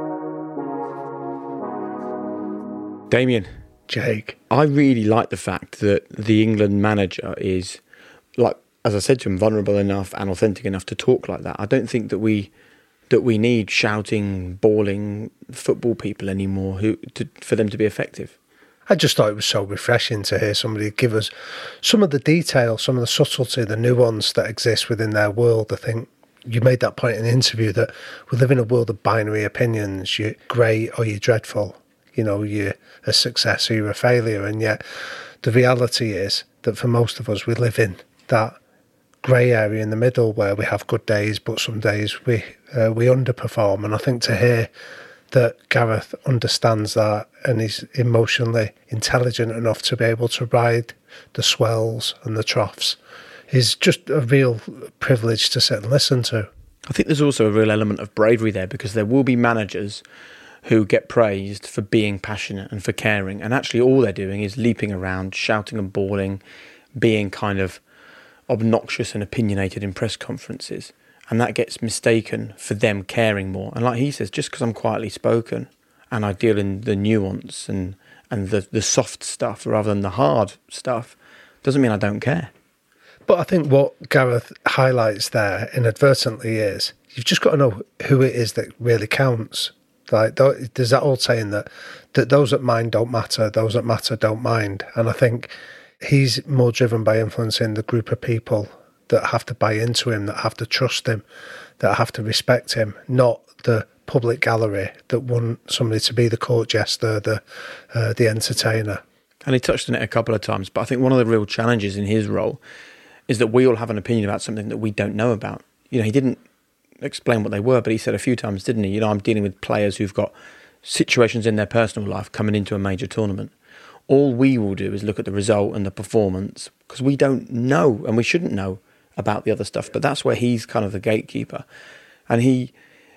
Damien. Jake. I really like the fact that the England manager is, like, as I said to him, vulnerable enough and authentic enough to talk like that. I don't think that we that we need shouting, bawling football people anymore who to, for them to be effective. I just thought it was so refreshing to hear somebody give us some of the detail, some of the subtlety, the nuance that exists within their world. I think you made that point in the interview that we live in a world of binary opinions. You're great or you're dreadful. You know, you're a success or you're a failure. And yet the reality is that for most of us, we live in that grey area in the middle where we have good days, but some days we uh, we underperform. And I think to hear that Gareth understands that and is emotionally intelligent enough to be able to ride the swells and the troughs is just a real privilege to sit and listen to. I think there's also a real element of bravery there because there will be managers who get praised for being passionate and for caring, and actually all they're doing is leaping around, shouting and bawling, being kind of obnoxious and opinionated in press conferences, and that gets mistaken for them caring more. And like he says, just because I'm quietly spoken and I deal in the nuance and, and the, the soft stuff rather than the hard stuff doesn't mean I don't care. But I think what Gareth highlights there inadvertently is you've just got to know who it is that really counts. Like, there's that old saying that, that those that mind don't matter, those that matter don't mind. And I think he's more driven by influencing the group of people that have to buy into him, that have to trust him, that have to respect him, not the public gallery that want somebody to be the court jester, the uh, the entertainer. And he touched on it a couple of times, but I think one of the real challenges in his role is that we all have an opinion about something that we don't know about. You know, he didn't explain what they were, but he said a few times, didn't he? You know, I'm dealing with players who've got situations in their personal life coming into a major tournament. All we will do is look at the result and the performance because we don't know and we shouldn't know about the other stuff. But that's where he's kind of the gatekeeper. And he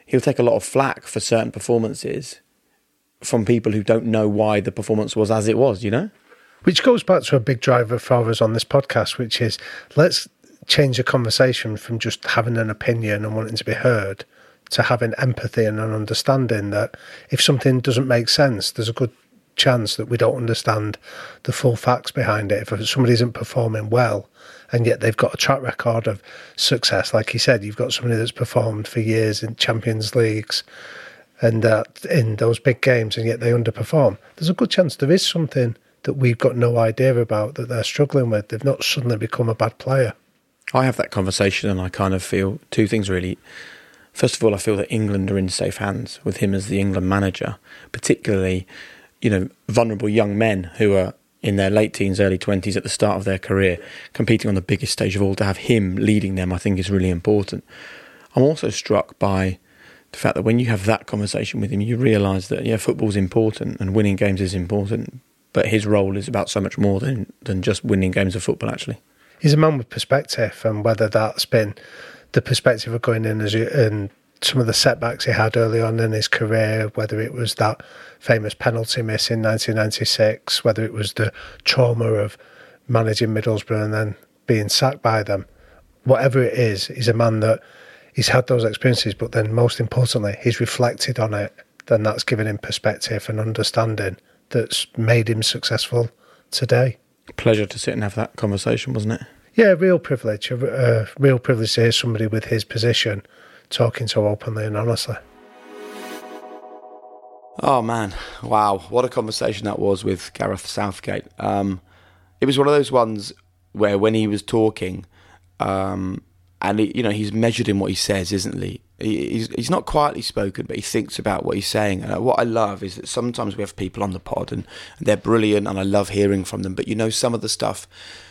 he'll take a lot of flack for certain performances from people who don't know why the performance was as it was, you know? Which goes back to a big driver for us on this podcast, which is let's change the conversation from just having an opinion and wanting to be heard to having empathy and an understanding that if something doesn't make sense, there's a good chance that we don't understand the full facts behind it. If somebody isn't performing well and yet they've got a track record of success, like you said, you've got somebody that's performed for years in Champions Leagues and uh, in those big games and yet they underperform, there's a good chance there is something that we've got no idea about that they're struggling with. They've not suddenly become a bad player. I have that conversation and I kind of feel two things really. First of all, I feel that England are in safe hands with him as the England manager, particularly, you know, vulnerable young men who are in their late teens, early twenties at the start of their career, competing on the biggest stage of all. To have him leading them, I think, is really important. I'm also struck by the fact that when you have that conversation with him, you realise that, yeah, football's important and winning games is important, but his role is about so much more than, than just winning games of football, actually. He's a man with perspective, and whether that's been the perspective of going in as you, and some of the setbacks he had early on in his career, whether it was that famous penalty miss in nineteen ninety-six, whether it was the trauma of managing Middlesbrough and then being sacked by them, whatever it is, he's a man that he's had those experiences, but then most importantly, he's reflected on it, then that's given him perspective and understanding that's made him successful today. Pleasure to sit and have that conversation, wasn't it? Yeah, real privilege. A, a real privilege to hear somebody with his position talking so openly and honestly. Oh, man. Wow. What a conversation that was with Gareth Southgate. Um, it was one of those ones where when he was talking, um, and, he, you know, he's measured in what he says, isn't he? he he's, he's not quietly spoken, but he thinks about what he's saying. And what I love is that sometimes we have people on the pod and, and they're brilliant and I love hearing from them. But, you know, some of the stuff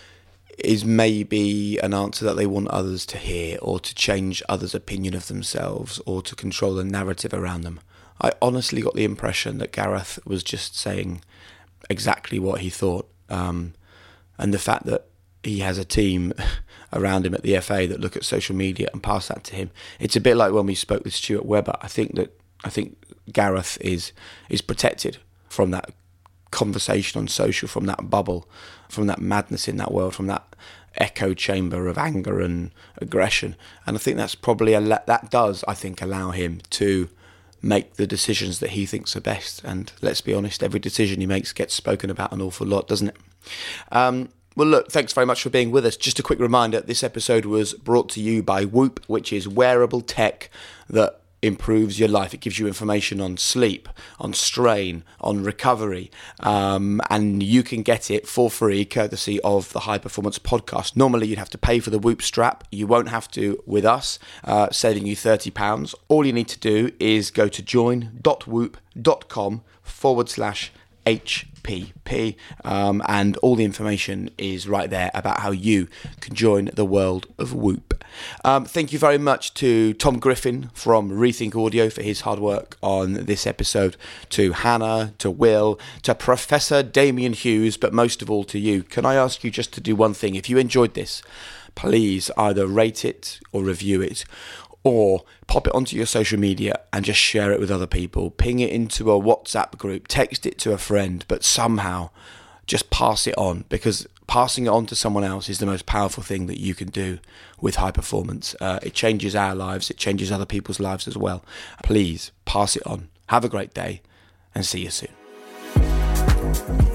is maybe an answer that they want others to hear or to change others' opinion of themselves or to control the narrative around them. I honestly got the impression that Gareth was just saying exactly what he thought. Um, and the fact that he has a team around him at the F A that look at social media and pass that to him. It's a bit like when we spoke with Stuart Webber. I think that I think Gareth is is protected from that conversation on social, from that bubble, from that madness in that world, from that echo chamber of anger and aggression. And I think that's probably a that does I think allow him to make the decisions that he thinks are best. And let's be honest, every decision he makes gets spoken about an awful lot, doesn't it? Um, Well, look, thanks very much for being with us. Just a quick reminder, this episode was brought to you by Whoop, which is wearable tech that improves your life. It gives you information on sleep, on strain, on recovery, um, and you can get it for free, courtesy of the High Performance Podcast. Normally, you'd have to pay for the Whoop strap. You won't have to with us, uh, saving you thirty pounds. All you need to do is go to join.whoop.com forward slash H P P, um, and all the information is right there about how you can join the world of Whoop. Um, thank you very much to Tom Griffin from Rethink Audio for his hard work on this episode, to Hannah, to Will, to Professor Damien Hughes, but most of all to you. Can I ask you just to do one thing? If you enjoyed this, please either rate it or review it, or pop it onto your social media and just share it with other people. Ping it into a WhatsApp group, text it to a friend, but somehow just pass it on, because passing it on to someone else is the most powerful thing that you can do with high performance. Uh, it changes our lives, it changes other people's lives as well. Please pass it on. Have a great day and see you soon.